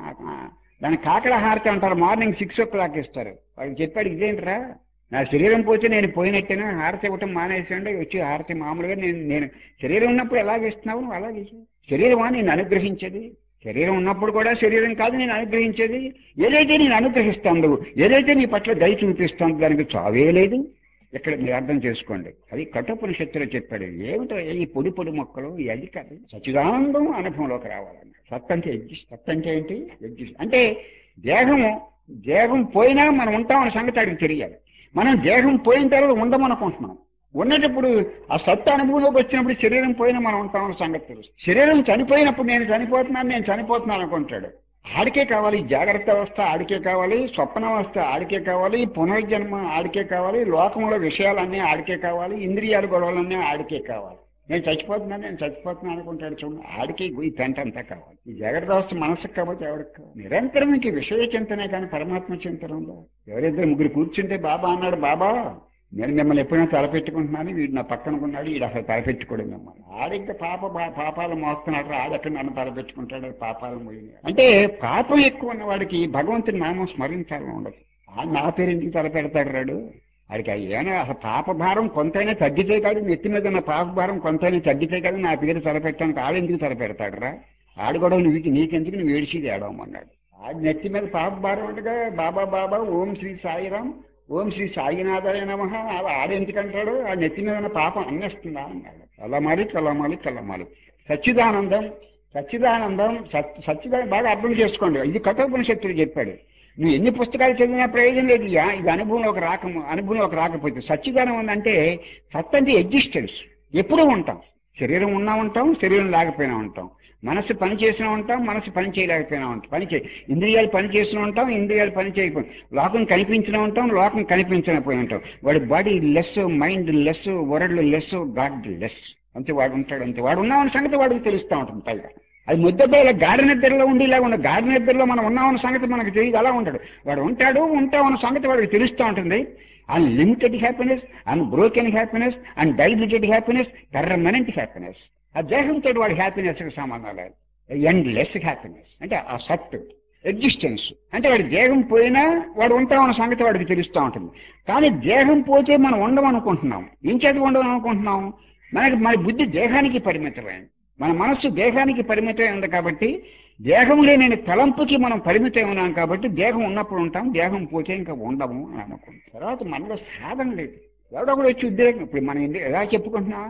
దాని కాకడ హారతి అంటారు, మార్నింగ్ సిక్స్ ఓ క్లాక్ ఇస్తారు. వాళ్ళు చెప్పాడు ఇదేంట్రా నా శరీరం పోతే నేను పోయినట్టేనా, హారతి ఇవ్వటం మానేసండి, వచ్చి హారతి మామూలుగా నేను నేను శరీరం ఉన్నప్పుడు ఎలాగ ఇస్తున్నావు నువ్వు అలాగే శరీరమా నేను అనుగ్రహించేది, శరీరం ఉన్నప్పుడు కూడా శరీరం కాదు నేను అనుగ్రహించేది, ఏదైతే నేను అనుగ్రహిస్తాను నువ్వు ఏదైతే నీ పట్ల దయ చూపిస్తాను దానికి చావే లేదు. ఇక్కడ మీరు అర్థం చేసుకోండి, అది కఠోపనిషత్తులో చెప్పాడు. ఏమిటో ఈ పొడి పొడి మొక్కలు ఈ అది కాదు, సచ్చిదానందం అనుభవంలోకి రావాలన్న. సత్ అంటే ఎగ్జిస్ట్, సత్ అంటే ఏంటి ఎగ్జిస్ట్ అంటే దేహము దేహం పోయినా మనం ఉంటామన్న సంగతి అడిగి తెలియాలి. మనం దేహం పోయిన తర్వాత ఉండమనుకుంటున్నాం, ఉన్నప్పుడు ఆ సత్తు అనుభవంలోకి వచ్చినప్పుడు శరీరం పోయినా మనం ఉంటామన్న సంగతి తెలుసు. శరీరం చనిపోయినప్పుడు నేను చనిపోతున్నాను నేను చనిపోతున్నాను అనుకుంటాడు. ఆడికే కావాలి జాగ్రత్త అవస్థ, ఆడికే కావాలి స్వప్నావస్థ, ఆడికే కావాలి పునర్జన్మ, ఆడికే కావాలి లోకంలో విషయాలన్నీ ఆడికే కావాలి, ఇంద్రియాల గొడవలన్నీ ఆడికే కావాలి. నేను చచ్చిపోతున్నాను నేను చచ్చిపోతున్నాను అనుకుంటాడు చూడండి, ఆడికి ఈ పెంట అంతా కావాలి. ఈ జాగ్రత్త అవస్థ మనసుకు కాబట్టి ఎవరికి కావాలి. నిరంతరం ఇంక విషయ చింతనే కానీ పరమాత్మ చింతన ఉందా? ఎవరిద్దరు ముగ్గురు కూర్చుంటే బాబా అన్నాడు, బాబా నేను మిమ్మల్ని ఎప్పుడైనా తలపెట్టుకుంటున్నాను, వీడు నా పక్కన ఉన్నాడు, వీడు అసలు తలపెట్టుకోడు మిమ్మల్ని, ఆడింక పాప పాపాలు మోస్తున్నాడు, ఆడక్కడ నన్ను తలపెట్టుకుంటాడు, పాపాలు పోయినాయి అంటే పాపం ఎక్కువ ఉన్న వాడికి భగవంతుని నామం స్మరించాలని ఉండదు. ఆ నా పేరు ఎందుకు తలపెడతాడు రాడు వాడికి, ఏమైనా అసలు పాప భారం కొంతైనా తగ్గితే కాదు, నెత్తి మీద ఉన్న పాప భారం కొంతైనా తగ్గితే కాదు నా పేరు తలపెట్టడానికి ఆడెందుకు తలపెడతాడు రా, ఆడు కూడా నువ్వు నీకెందుకు నువ్వు ఏడిచిది ఏడవమన్నాడు. ఆడి నెత్తి మీద పాప భారం ఉండగా బాబా బాబా ఓం శ్రీ సాయిరాం ఓం శ్రీ సాయినాథాయ నమః ఆడెందుకంటాడు, ఆ నెత్తి మీద ఉన్న పాపం అన్నేస్తుందా అన్నాడు. కలమాలి కలమాలి కలమాలి సచ్చిదానందం సచ్చిదానందం సత్ సచ్చిదానందం బాగా అర్థం చేసుకోండి. ఇది కఠోపనిషత్తుడు చెప్పాడు. నువ్వు ఎన్ని పుస్తకాలు చదివినా ప్రయోజనం లేదు, ఇది అనుభవంలోకి రాక అనుభవంలోకి రాకపోతే. సచ్చిదానం అంటే సత్ అంటే ఎగ్జిస్టెన్స్, ఎప్పుడూ ఉంటాం, శరీరం ఉన్నా ఉంటాం, శరీరం లేకపోయినా ఉంటాం, మనసు పని చేసినా ఉంటాం, మనసు పని చేయలేకపోయినా ఉంటాం, పని చే ఇంద్రియాలు పని చేసినా ఉంటాం, ఇంద్రియాలు పని చేయకపోయి లోకం కనిపించినా ఉంటాం, లోకం కనిపించకపోయి ఉంటాం. వాడి bodyless, mindless, worldless, godless, అంతే వాడు ఉంటాడు. అంతే వాడు ఉన్నామన్న సంగతి వాడికి తెలుస్తూ ఉంటుంది పైగా. అది ముద్దపైల గాఢ నిద్రలో ఉండి ఇలా ఉండదు, గాఢ నిద్రలో మనం ఉన్నామన్న సంగతి మనకు తెలియదు, అలా ఉంటాడు వాడు. ఉంటాడు ఉంటామన్న సంగతి వాడికి తెలుస్తూ ఉంటుంది. Unlimited happiness, unbroken happiness, undiluted happiness, permanent happiness. ఆ దేహంతో వాడి హ్యాపీనెస్కి సంబంధం లేదు. ఎండ్లెస్ హ్యాపీనెస్ అంటే ఆ సత్ ఎగ్జిస్టెన్స్ అంటే వాడి దేహం పోయినా వాడు ఉంటామన్న సంగతి వాడికి తెలుస్తూ ఉంటుంది. కానీ దేహం పోతే మనం ఉండమనుకుంటున్నాం. ఏం చేత ఉండమనుకుంటున్నాం? మనకి మన బుద్ధి దేహానికి పరిమితమైంది, మన మనస్సు దేహానికి పరిమితమై ఉంది కాబట్టి దేహం లేని తలంపుకి మనం పరిమితం ఉన్నాం కాబట్టి దేహం ఉన్నప్పుడు ఉంటాం, దేహం పోతే ఇంకా ఉండము అని అనుకుంటాం. తర్వాత మనలో సాధన లేదు. ఎవడో కూడా వచ్చి ఉద్రేకం ఇప్పుడు మనం ఎలా చెప్పుకుంటున్నాం,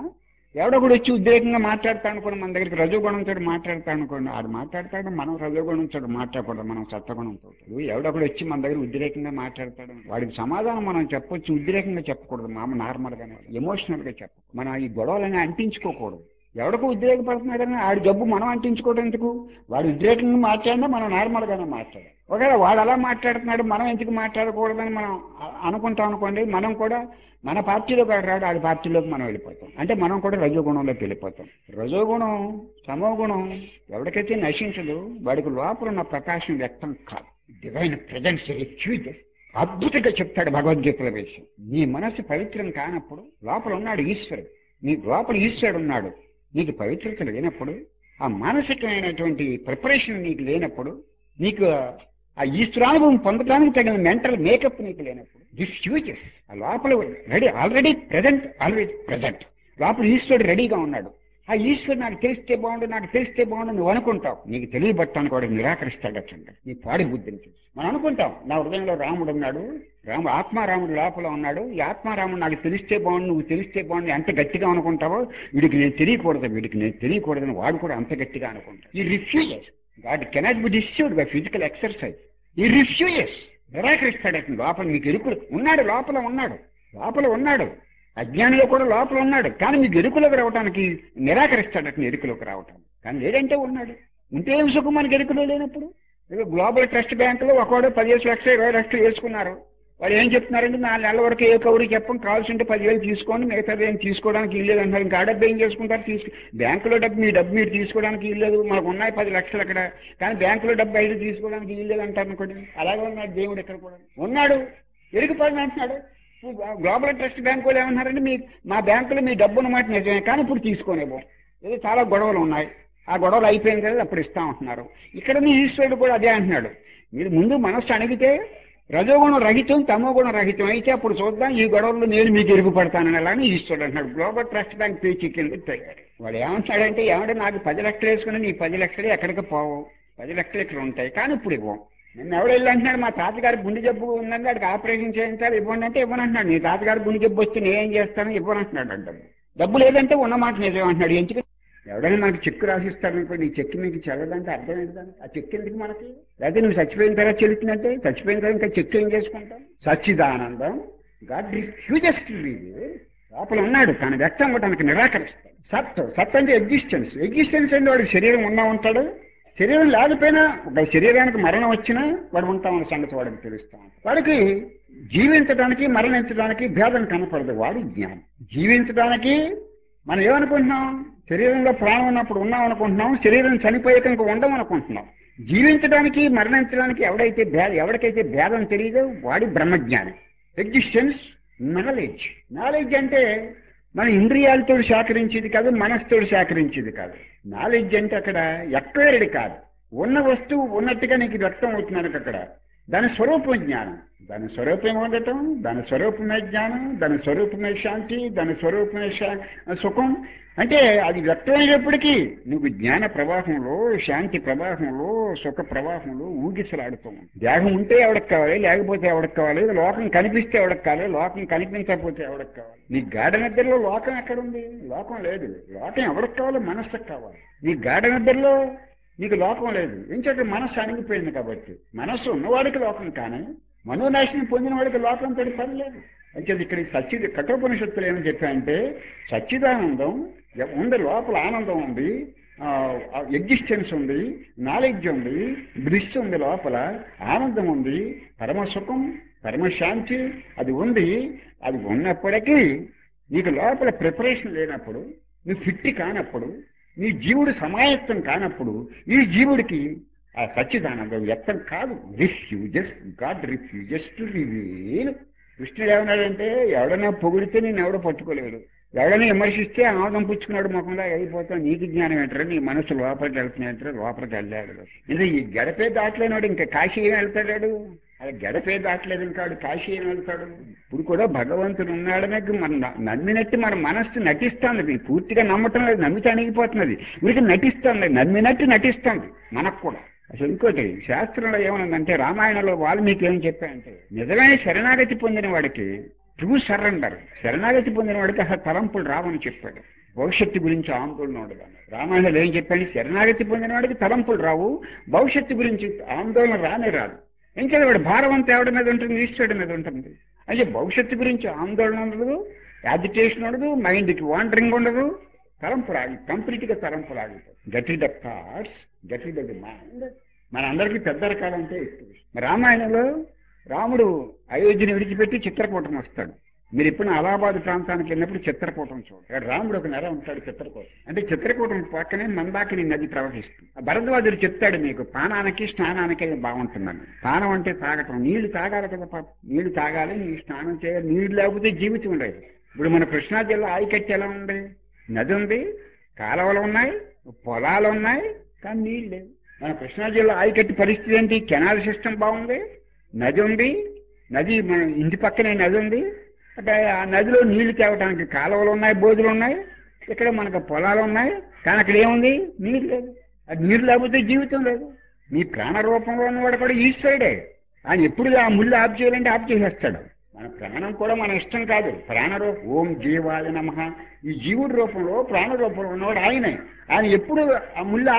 ఎవడో కూడా వచ్చి ఉద్రేకంగా మాట్లాడతాడు అనుకోండి, మన దగ్గరికి రజోగుణంతో మాట్లాడతాడు అనుకోండి, అది మాట్లాడతాడు, మనం రజోగుణంతో మాట్లాడకూడదు, మనం సత్వగుణంతో. ఎవడో కూడా వచ్చి మన దగ్గర ఉద్రేకంగా మాట్లాడతాడు, వాడికి సమాధానం మనం చెప్పొచ్చు, ఉద్రేకంగా చెప్పకూడదు, మామ నార్మల్గానే ఎమోషనల్గా చెప్ప. మనం ఈ గొడవలని అంటించుకోకూడదు. ఎవడికో ఉద్రేకపడుతున్నాడని ఆడి జబ్బు మనం అంటించుకోవడం ఎందుకు? వాడు ఉద్రేకంగా మాట్లాడినా మనం నార్మల్గానే మాట్లాడాలి. ఒకవేళ వాడు అలా మాట్లాడుతున్నాడు మనం ఎందుకు మాట్లాడకూడదని మనం అనుకుంటాం అనుకోండి, మనం కూడా మన పార్టీలోకి రాడు, ఆడి పార్టీలోకి మనం వెళ్ళిపోతాం. అంటే మనం కూడా రజోగుణంలోకి వెళ్ళిపోతాం. రజోగుణం తమోగుణం ఎవరికైతే నశించదు వాడికి లోపల ఉన్న ప్రకాశం వ్యక్తం కాదు. Divine presence refuses. అద్భుతంగా చెప్తాడు భగవద్గీతల విషయం. నీ మనసు పవిత్రం కానప్పుడు లోపల ఉన్నాడు ఈశ్వరుడు, నీ లోపల ఈశ్వరుడు ఉన్నాడు. నీకు పవిత్రత లేనప్పుడు, ఆ మానసికమైనటువంటి ప్రిపరేషన్ నీకు లేనప్పుడు, నీకు ఆ ఈశ్వరానుభవం పొందడానికి తగిన మెంటల్ మేకప్ నీకు లేనప్పుడు, రిఫ్యూజెస్. ఆ లోపల ready, already present, already present లోపల ఈశ్వరుడు రెడీగా ఉన్నాడు. ఆ ఈశ్వరుడు నాకు తెలిస్తే బాగుండు, నాకు తెలిస్తే బాగుండు నువ్వు అనుకుంటావు. నీకు తెలియబట్టానికి వాడు నిరాకరిస్తాడటండి, నీ పాడి బుద్ధిని చూసి. మనం అనుకుంటాం నా హృదయంలో రాముడు ఉన్నాడు, రాముడు ఆత్మారాముడు లోపల ఉన్నాడు, ఈ ఆత్మారాముడు నాకు తెలిస్తే బాగుండు, నువ్వు తెలిస్తే బాగుండు ఎంత గట్టిగా అనుకుంటావో, వీడికి నేను తెలియకూడదు, వీడికి నేను తెలియకూడదని వాడు కూడా అంత గట్టిగా అనుకుంటాడు. ఈ refuses. God cannot be disused by physical exercise. ఈ రిఫ్యూజెస్ నిరాకరిస్తాడట. లోపల మీకు ఎరుకులు ఉన్నాడు, లోపల ఉన్నాడు, లోపల ఉన్నాడు. అజ్ఞానిలో కూడా లోపల ఉన్నాడు, కానీ మీకు ఎరుకులోకి రావడానికి నిరాకరిస్తాడట, ఎరుకులోకి రావటానికి. కానీ లేదంటే ఉన్నాడు. ఉంటే ఏం సుఖం మనకి ఎరుకులో లేనప్పుడు? గ్లోబల్ ట్రస్ట్ బ్యాంకులో ఒకవాడు పదిహేను లక్షలు ఇరవై లక్షలు వేసుకున్నారు. వాడు ఏం చెప్తున్నారంటే నాలుగు నెలల వరకు ఏ కౌరు చెప్పం, కావాల్సింటే పదివేలు తీసుకోండి, మిగతాది ఏం తీసుకోవడానికి ఇల్లేదు అంటారు. ఇంకా ఆ డబ్బు ఏం చేసుకుంటారు? తీసుకు బ్యాంకులో డబ్బు మీ డబ్బు మీరు తీసుకోవడానికి ఇల్లేదు, మాకు ఉన్నాయి పది లక్షలు అక్కడ, కానీ బ్యాంకులో డబ్బు ఐదు తీసుకోవడానికి ఇల్లేదు అంటారు అనుకోండి. అలాగే ఉన్నాడు దేవుడు ఇక్కడ కూడా ఉన్నాడు, ఎరిగిపోయింది అంటున్నాడు. గ్లోబల్ ట్రస్ట్ బ్యాంకు వాళ్ళు ఏమన్నారంటే మీ మా బ్యాంకులో మీ డబ్బు ఉన్నమాట నిజమే, కానీ ఇప్పుడు తీసుకోనేమో, ఏదో చాలా గొడవలు ఉన్నాయి, ఆ గొడవలు అయిపోయింది కదా అప్పుడు ఇస్తామంటున్నారు. ఇక్కడ మీ ఈశ్వరుడు కూడా అదే అంటున్నాడు. మీరు ముందు మనస్సు అణిగితే రజోగుణం రహితం తమోగుణం రహితం అయితే అప్పుడు చూద్దాం, ఈ గొడవల్లో నేను మీకు ఎరుగుపడతానని అలానే ఈశ్వరుడు అంటున్నాడు. గ్లోబల్ ట్రస్ట్ బ్యాంక్ పేచీ కింద తయారు. వాడు ఏమంటున్నాడంటే ఏమంటే నాకు పది లక్షలు వేసుకుని నీ పది లక్షలు ఎక్కడికి పోవు, పది లక్షలు ఇక్కడ ఉంటాయి కానీ ఇప్పుడు ఇవ్వం. నిన్న ఎవడు వెళ్ళి అంటున్నాడు మా తాతగారి గుండె జబ్బు ఉందండి వాడికి ఆపరేషన్ చేయించాలి ఇవ్వండి అంటే ఇవ్వనంటున్నాడు. నీ తాతగారి గుండె జబ్బు వస్తే నేనేం చేస్తాను ఇవ్వనంటున్నాడు. డబ్బు డబ్బు లేదంటే ఉన్నమాట నిజం అంటున్నాడు. ఎందుకు ఎవడైనా మనకి చెక్కు రాసిస్తాడనుకో, నీ చెక్కు మీకు చెల్లదంటే అర్థం ఏంటంటే ఆ చెక్కు ఎందుకు మనకి? లేకపోతే నువ్వు చచ్చిపోయిన తర్వాత చెల్లుతుందంటే చచ్చిపోయిన తర్వాత ఇంకా చెక్కు ఏం చేసుకుంటాం? సచ్చిదానందం గాడ్ రిఫ్యూజెస్ టు రివీల్. లోపల ఉన్నాడు కానీ వ్యక్తం అవ్వడానికి నిరాకరిస్తాడు. సత్ సత్ అంటే ఎగ్జిస్టెన్స్. ఎగ్జిస్టెన్స్ అంటే వాడికి శరీరం ఉన్నా ఉంటాడు, శరీరం లేకపోయినా ఒక శరీరానికి మరణం వచ్చినా వాడు ఉంటామన్న సంగతి వాడికి తెలుస్తాం. వాడికి జీవించడానికి మరణించడానికి భేదం కనపడదు. వాడి జ్ఞానం. జీవించడానికి మనం ఏమనుకుంటున్నాం? శరీరంలో ప్రాణం ఉన్నప్పుడు ఉన్నాం అనుకుంటున్నాం, శరీరం చనిపోయాక ఇంకా ఉండం అనుకుంటున్నాం. జీవించడానికి మరణించడానికి ఎవడైతే భేద ఎవరికైతే భేదం తెలియదో వాడి బ్రహ్మజ్ఞానం. Existence, knowledge. నాలెడ్జ్ అంటే మన ఇంద్రియాలతో సేకరించేది కాదు, మనసుతో సేకరించేది కాదు. నాలెడ్జ్ అంటే అక్కడ ఎక్వైర్డ్ కాదు, ఉన్న వస్తువు ఉన్నట్టుగా నీకు వ్యక్తం అవుతున్నాను అక్కడ. దాని స్వరూపం జ్ఞానం, దాని స్వరూపం ఉండటం, దాని స్వరూపమే జ్ఞానం, దాని స్వరూపమే శాంతి, దాని స్వరూపమే సుఖం. అంటే అది వ్యక్తమయ్యేప్పటికీ నువ్వు జ్ఞాన ప్రవాహంలో, శాంతి ప్రవాహంలో, సుఖ ప్రవాహంలో ఊగిసలాడుతావు. దేహం ఉంటే ఎవడికి కావాలి, లేకపోతే ఎవడికి కావాలి, లోకం కనిపిస్తే ఎవడికి కావాలి, లోకం కనిపించకపోతే ఎవడికి కావాలి. నీ గాఢ నిద్రలో లోకం ఎక్కడుంది? లోకం లేదు. లోకం ఎవడికి కావాలి? మనస్సుకు కావాలి. నీ గాఢ నిద్రలో నీకు లోకం లేదు, ఎందుకంటే మనస్సు అణిగిపోయింది కాబట్టి. మనస్సు ఉన్నవాడికి లోకం కానీ మనోనాశనం పొందిన వాడికి లోకంతో పని లేదు. అంటే ఇక్కడ సచ్చిద కఠోపనిషత్తులు ఏమని చెప్పాయంటే సచ్చిదానందం ఉంది, లోపల ఆనందం ఉంది, ఎగ్జిస్టెన్స్ ఉంది, నాలెడ్జ్ ఉంది, దృష్టి ఉంది, లోపల ఆనందం ఉంది, పరమసుఖం పరమశాంతి అది ఉంది. అది ఉన్నప్పటికీ నీకు లోపల ప్రిపరేషన్ లేనప్పుడు, నువ్వు ఫిట్టి కానప్పుడు, నీ జీవుడు సమాయత్తం కానప్పుడు ఈ జీవుడికి ఆ సచ్చిదానందం వ్యక్తం కాదు. Refuses God refuses to reveal. కృష్ణుడు ఏమన్నాడంటే ఎవడైనా పొగిడితే నేను ఎవడో పట్టుకోలేడు, ఎవడైనా విమర్శిస్తే ఆనందం పుచ్చుకున్నాడు ముఖంలో అయిపోతావు. నీకు జ్ఞానం ఏంటారా? నీ మనసు లోపలికి వెళ్తున్నాయంటారా? లోపలికి వెళ్ళాడు. ఇంకా ఈ గడపే దాటలేనాడు ఇంకా కాశీ ఏం వెళ్తాడాడు? అది గడపే దాటలేదు ఇంకాడు కాశీ ఏం వెళ్తాడు? ఇప్పుడు కూడా భగవంతుడు ఉన్నాడనే మనం నమ్మినట్టు మన మనస్సు నటిస్తుంది. పూర్తిగా నమ్మటం లేదు, నమ్మితే అణిగిపోతున్నది. వీరికి నటిస్తుంది, నమ్మినట్టు నటిస్తుంది మనకు కూడా. అసలు ఇంకోటి శాస్త్రంలో ఏమనుందంటే రామాయణంలో వాల్మీకి ఏం చెప్పాయంటే నిజమైన శరణాగతి పొందిన వాడికి ట్రూ సరెండర్, శరణాగతి పొందిన వాడికి అసలు తలంపులు రావని చెప్పాడు. భవిష్యత్తు గురించి ఆందోళన ఉండదు అన్నాడు. రామాయణంలో ఏం చెప్పాను, శరణాగతి పొందిన వాడికి తలంపులు రావు, భవిష్యత్తు గురించి ఆందోళన రానే రాదు. ఏం చదివాడు, భారం అంతా ఎవడి మీద ఉంటుంది, ఈశ్వరుడి మీద ఉంటుంది. అంటే భవిష్యత్తు గురించి ఆందోళన ఉండదు, యాజిటేషన్ ఉండదు, మైండ్కి వాండరింగ్ ఉండదు, తలంపులు ఆగి కంప్లీట్గా తలంపులు ఆగిపోతుంది. Get rid of thoughts, get rid of the mind. మన అందరికీ పెద్ద రకాలంటే ఎక్కువ. రామాయణంలో రాముడు అయోధ్యని విడిచిపెట్టి చిత్రకూటం వస్తాడు. మీరు ఎప్పుడు అలహాబాద్ ప్రాంతానికి వెళ్ళినప్పుడు చిత్రకూటం చూడండి. రాముడు ఒక నెల ఉంటాడు చిత్రకూటం. అంటే చిత్రకూటం పక్కనే మందాకిని నది ప్రవహిస్తుంది. భరద్వాజుడు చెప్తాడు మీకు పానానికి స్నానానికి అది బాగుంటుందని. పానం అంటే తాగటం, నీళ్లు తాగాలి కదా పాప, నీళ్లు తాగాలి, నీ స్నానం చేయాలి, నీళ్లు లేకపోతే జీవితం ఉండేది. ఇప్పుడు మన కృష్ణా జిల్లా ఆయకట్టు ఎలా ఉంది, నది ఉంది, కాలువలు ఉన్నాయి, పొలాలు ఉన్నాయి, కానీ నీళ్ళు లేవు. మన కృష్ణా జిల్లా ఆయకట్టు పరిస్థితి ఏంటి, కెనాల్ సిస్టమ్ బాగుంది, నది ఉంది, నది మన ఇంటి పక్కనే నది ఉంది, అంటే ఆ నదిలో నీళ్లు తేవడానికి కాలువలు ఉన్నాయి, బోధులు ఉన్నాయి, ఇక్కడ మనకు పొలాలు ఉన్నాయి, కానీ అక్కడ ఏముంది, నీరు లేదు. అది నీరు లేకపోతే జీవితం లేదు. నీ ప్రాణ రూపంలో ఉన్నవాడు కూడా ఈశ్వరుడే. ఆయన ఎప్పుడు ఆ ముళ్ళు ఆఫ్ చేయాలంటే ఆఫ్ చేసేస్తాడు. మన ప్రాణం కూడా మన ఇష్టం కాదు. ప్రాణరూపం ఓం జీవాయ నమః, ఈ జీవుడి రూపంలో ప్రాణ రూపంలో ఉన్నవాడు ఆయనే. ఆయన ఎప్పుడు ఆ ముళ్ళు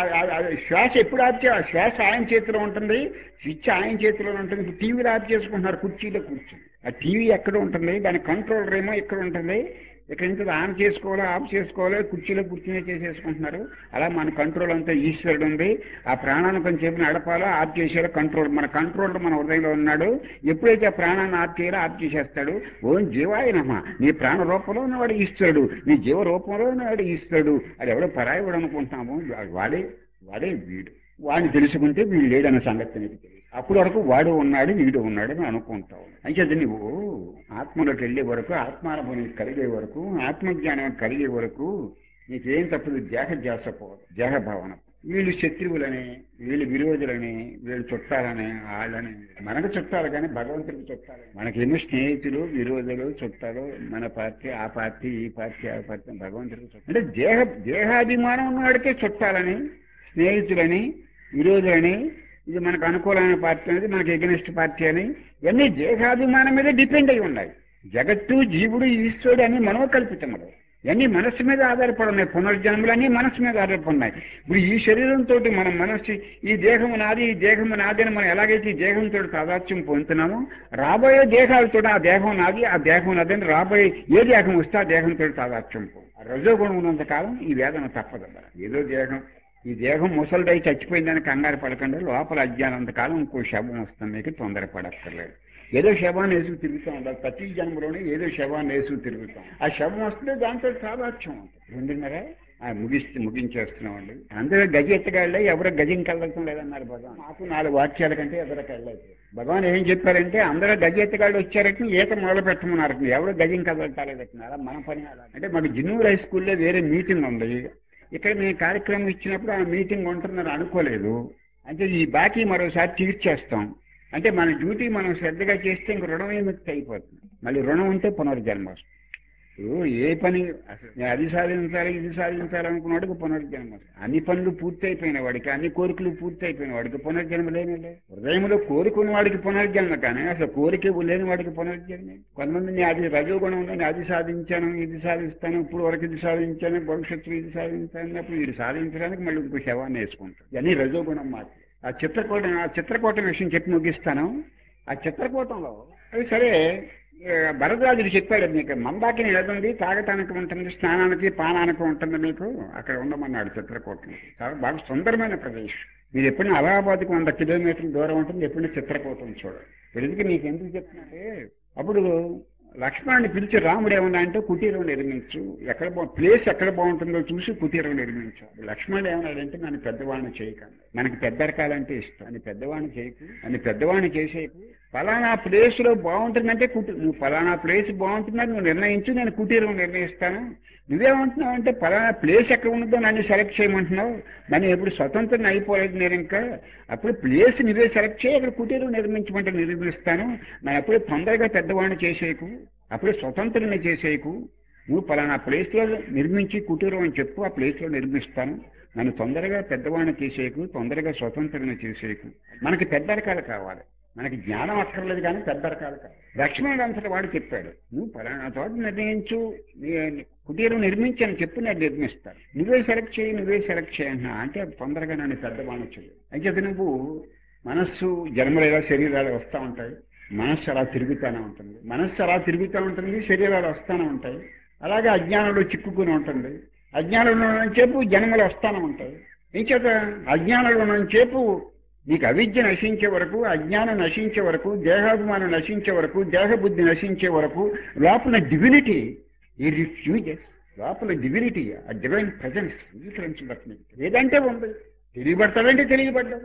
శ్వాస ఎప్పుడు ఆఫ్ చేయాలి, శ్వాస ఆయన చేతిలో ఉంటుంది, స్విచ్ ఆయన చేతిలో ఉంటుంది. ఇప్పుడు టీవీలో ఆఫ్ చేసుకుంటున్నారు కుర్చీలో కూర్చొని. ఆ టీవీ ఎక్కడ ఉంటుంది, దాని కంట్రోలర్ ఏమో ఎక్కడ ఉంటుంది, ఇక్కడ నుంచి ఆన్ చేసుకోవాలి, ఆఫ్ చేసుకోవాలి, కుర్చీలో కూర్చునే చేసేసుకుంటున్నారు. అలా మన కంట్రోల్ అంతా ఈశ్వరుడు ఉంది. ఆ ప్రాణాన్ని కొంచెం నడపాలో ఆఫ్ చేసేయాలో కంట్రోల్, మన కంట్రోలర్ మన హృదయంలో ఉన్నాడు. ఎప్పుడైతే ఆ ప్రాణాన్ని ఆఫ్ చేయాలో ఆఫ్ చేసేస్తాడు. ఓం జీవాయ నమః, నీ ప్రాణ రూపంలో ఉన్నవాడు ఈశ్వరుడు, నీ జీవ రూపంలో ఉన్నవాడు ఈశ్వరుడు. అది ఎవడో పరాయివాడు అనుకుంటున్నాము, వాడే వాడే వీడు. వాడిని తెలుసుకుంటే వీడు లేడన్న సంగతి నీకు తెలియదు. అప్పటి వరకు వాడు ఉన్నాడు, వీడు ఉన్నాడు అని అనుకుంటావు. అయితే నువ్వు ఆత్మలోకి వెళ్ళే వరకు, ఆత్మానుభవం కలిగే వరకు, ఆత్మజ్ఞానం కలిగే వరకు నీకేం తప్పదు. దేహ జాసపోవదు, దేహ భావన. వీళ్ళు శత్రువులని, వీళ్ళు విరోధులని, వీళ్ళు చుట్టాలని, వాళ్ళని. మనకు చుట్టాలు కానీ భగవంతుడికి చుట్టాలి. మనకేమో స్నేహితులు, విరోధులు, చుట్టాలు, మన పార్టీ, ఆ పార్టీ, ఈ పార్టీ, ఆ పార్టీ, భగవంతుడికి చుట్టాలి. అంటే దేహ దేహాభిమానం ఉన్నవాడికే చుట్టాలని, స్నేహితులని, విరోధులని, ఇది మనకు అనుకూలమైన పార్టీ అనేది, మనకు ఎగనిస్ట్ పార్టీ అని, ఇవన్నీ దేహాభిమానం మీద డిపెండ్ అయి ఉన్నాయి. జగత్తు, జీవుడు, ఈశ్వరుడు అని మనోకల్పితములు. ఇవన్నీ మనస్సు మీద ఆధారపడి ఉన్నాయి. పునర్జన్మలు అన్నీ మనస్సు మీద ఆధారపడి ఉన్నాయి. ఇప్పుడు ఈ శరీరంతో మనం మనస్సు, ఈ దేహము నాది, ఈ దేహము నాది అని మనం ఎలాగైతే ఈ దేహంతో తాదాత్మ్యం పొందుతున్నామో, రాబోయే దేహాలతో ఆ దేహం నాది, ఆ దేహం నాది అని రాబోయే ఏ దేహం వస్తే ఆ దేహంతో తాదాత్మ్యం పొందు. ఆ రజోగుణం ఉన్నంత కాలం ఈ వేదన తప్పదన్నమాట. ఏదో దేహం, ఈ దేహం ముసలిదై చచ్చిపోయిందని కంగారు పడకుండా, లోపల అజ్ఞానంతకాలం ఇంకో శవం వస్తుంది, మీకు తొందరపడక్కర్లేదు. ఏదో శవాన్ని వేసుకు తిరుగుతూ ఉండాలి. ప్రతి జన్మలోనే ఏదో శవాన్ని వేసుకు తిరుగుతాం. ఆ శవం వస్తే దాంతో సాదాత్యం ఉంటుంది. రెండున్నర ముగిస్తే ముగించేస్తున్నామండి. అందరూ గజ ఎత్తగాళ్ళే, ఎవరో గజం కళ్ళటం లేదన్నారు భగవాన్. మాకు నాలుగు వాక్యాల కంటే ఎవరికి వెళ్ళలేదు. భగవాన్ ఏం చెప్పారంటే, అందరూ గజ ఎత్తగాళ్ళు వచ్చారట, ఈత మొదలు పెట్టమన్నారు. ఎవరో గజం కదలటాలేదట. అలా మన పని అలా. అంటే మాకు జిన్నూరు హై స్కూల్లో వేరే మీటింగ్ ఉంది. ఇక్కడ మేము కార్యక్రమం ఇచ్చినప్పుడు ఆ మీటింగ్ ఉంటుందని అనుకోలేదు. అంటే ఈ బాకీ మరోసారి తీర్చేస్తాం. అంటే మన డ్యూటీ మనం శ్రద్ధగా చేస్తే ఇంక రుణం విముక్తి అయిపోతుంది. మళ్ళీ రుణం ఉంటే పునర్జన్మ వస్తుంది. ఇప్పుడు ఏ పని అసలు నేను అది సాధించాలి, ఇది సాధించాలి అనుకున్నవాడికి పునర్జన్మ వస్తుంది. అన్ని పనులు పూర్తి అయిపోయిన వాడికి, అన్ని కోరికలు పూర్తి అయిపోయిన వాడికి పునర్జన్మ లేనిలే. హృదయంలో కోరుకున్న వాడికి పునర్జన్మ, కానీ అసలు కోరిక లేని వాడికి పునర్జన్మ. కొంతమంది నేను అది రజోగుణం ఉందని అది సాధించాను, ఇది సాధిస్తాను, ఇప్పుడు వరకు ఇది సాధించాను, భవిష్యత్తులో ఇది సాధించాను, అప్పుడు ఇది సాధించడానికి మళ్ళీ ఇంకో శవాన్ని వేసుకుంటారు. ఇవన్నీ రజోగుణం మాట. ఆ చిత్రకూటం ఆ చిత్రకూటం విషయం చెప్పి ముగిస్తాను. ఆ చిత్రకూటంలో అది సరే, భరద్వాజుడు చెప్పాడు, మీకు మందాకిని ఎదుంది, తాగటానికి ఉంటుంది, స్నానానికి పానానికి ఉంటుంది, మీకు అక్కడ ఉండమన్నాడు. చిత్రకూటం చాలా బాగా సుందరమైన ప్రదేశం. మీరు ఎప్పుడైనా అలహాబాద్కి వంద కిలోమీటర్ల దూరం ఉంటుంది, ఎప్పుడైనా చిత్రకూటం చూడండి. ఎందుకు మీకు ఎందుకు చెప్తున్నారంటే, అప్పుడు లక్ష్మణుని పిలిచి రాముడు ఏమన్నా అంటే కుటీరం నిర్మించు, ఎక్కడ బా ప్లేస్ ఎక్కడ బాగుంటుందో చూసి కుటీరం నిర్మించు. లక్ష్మణుడు ఏమన్నాడంటే, నన్ను పెద్దవాడిని చేయకండి, మనకి పెద్దరకాలంటే ఇష్టం, అని పెద్దవాడిని చేయకు, అని పెద్దవాడిని చేసేకు, ఫలానా ప్లేస్ లో బాగుంటుందంటే కుటీ నువ్వు ఫలానా ప్లేస్ బాగుంటుందని నువ్వు నిర్ణయించు, నేను కుటీరం నిర్ణయిస్తాను. నువ్వేమంటున్నావు అంటే ఫలానా ప్లేస్ ఎక్కడ ఉంటుందో నన్ను సెలెక్ట్ చేయమంటున్నావు. నన్ను ఎప్పుడు స్వతంత్రం అయిపోలేదు నేను ఇంకా. అప్పుడు ప్లేస్ నువ్వే సెలెక్ట్ చేయి, అక్కడ కుటీరం నిర్మించమంటే నిర్మిస్తాను. నన్ను అప్పుడే తొందరగా పెద్దవాడిని చేసేయకు, అప్పుడే స్వతంత్రాన్ని చేసేయకు. నువ్వు ఫలానా ప్లేస్లో నిర్మించి కుటీరం అని చెప్పు, ఆ ప్లేస్లో నిర్మిస్తాను. నన్ను తొందరగా పెద్దవాడిని చేసేయకు, తొందరగా స్వతంత్రాన్ని చేసేయకు. మనకి పెద్ద రకాలు కావాలి, మనకి జ్ఞానం అక్కర్లేదు, కానీ పెద్ద రకాలు కాదు. లక్ష్మణుడు అంతటి వాడు చెప్పాడు, నువ్వు ఫలానా చోట నిర్ణయించు, నీ కుటీరం నిర్మించాను చెప్పి నేను నిర్మిస్తాను, నువ్వే సెలెక్ట్ చేయి నువ్వే సెలెక్ట్ చేయన్నా అంటే తొందరగా నన్ను పెద్దవాణ్ణి చెయ్యి. అయితే నువ్వు మనస్సు జన్మలు ఎలా శరీరాలు వస్తూ ఉంటాయి, మనస్సు అలా తిరుగుతూనే ఉంటుంది, మనస్సు అలా తిరుగుతూ ఉంటుంది, శరీరాలు వస్తూనే ఉంటాయి. అలాగే అజ్ఞానంలో చిక్కుకుని ఉంటుంది, అజ్ఞానంలో ఉన్నంతసేపు జన్మలు వస్తూనే ఉంటాయి. ఏం చేత అజ్ఞానంలో ఉన్నంతసేపు నీకు అవిద్య నశించే వరకు, అజ్ఞానం నశించే వరకు, దేహాభిమానం నశించే వరకు, దేహబుద్ధి నశించే వరకు లోపల డివినిటీ ఈ రిఫ్యూజెస్, లోపల డివినిటీ ఆ డివైన్ ప్రజెన్స్ డిఫరెన్స్ బట్టి ఏదంటే ఉంది, తెలియబడతాడంటే తెలియబడ్డాడు.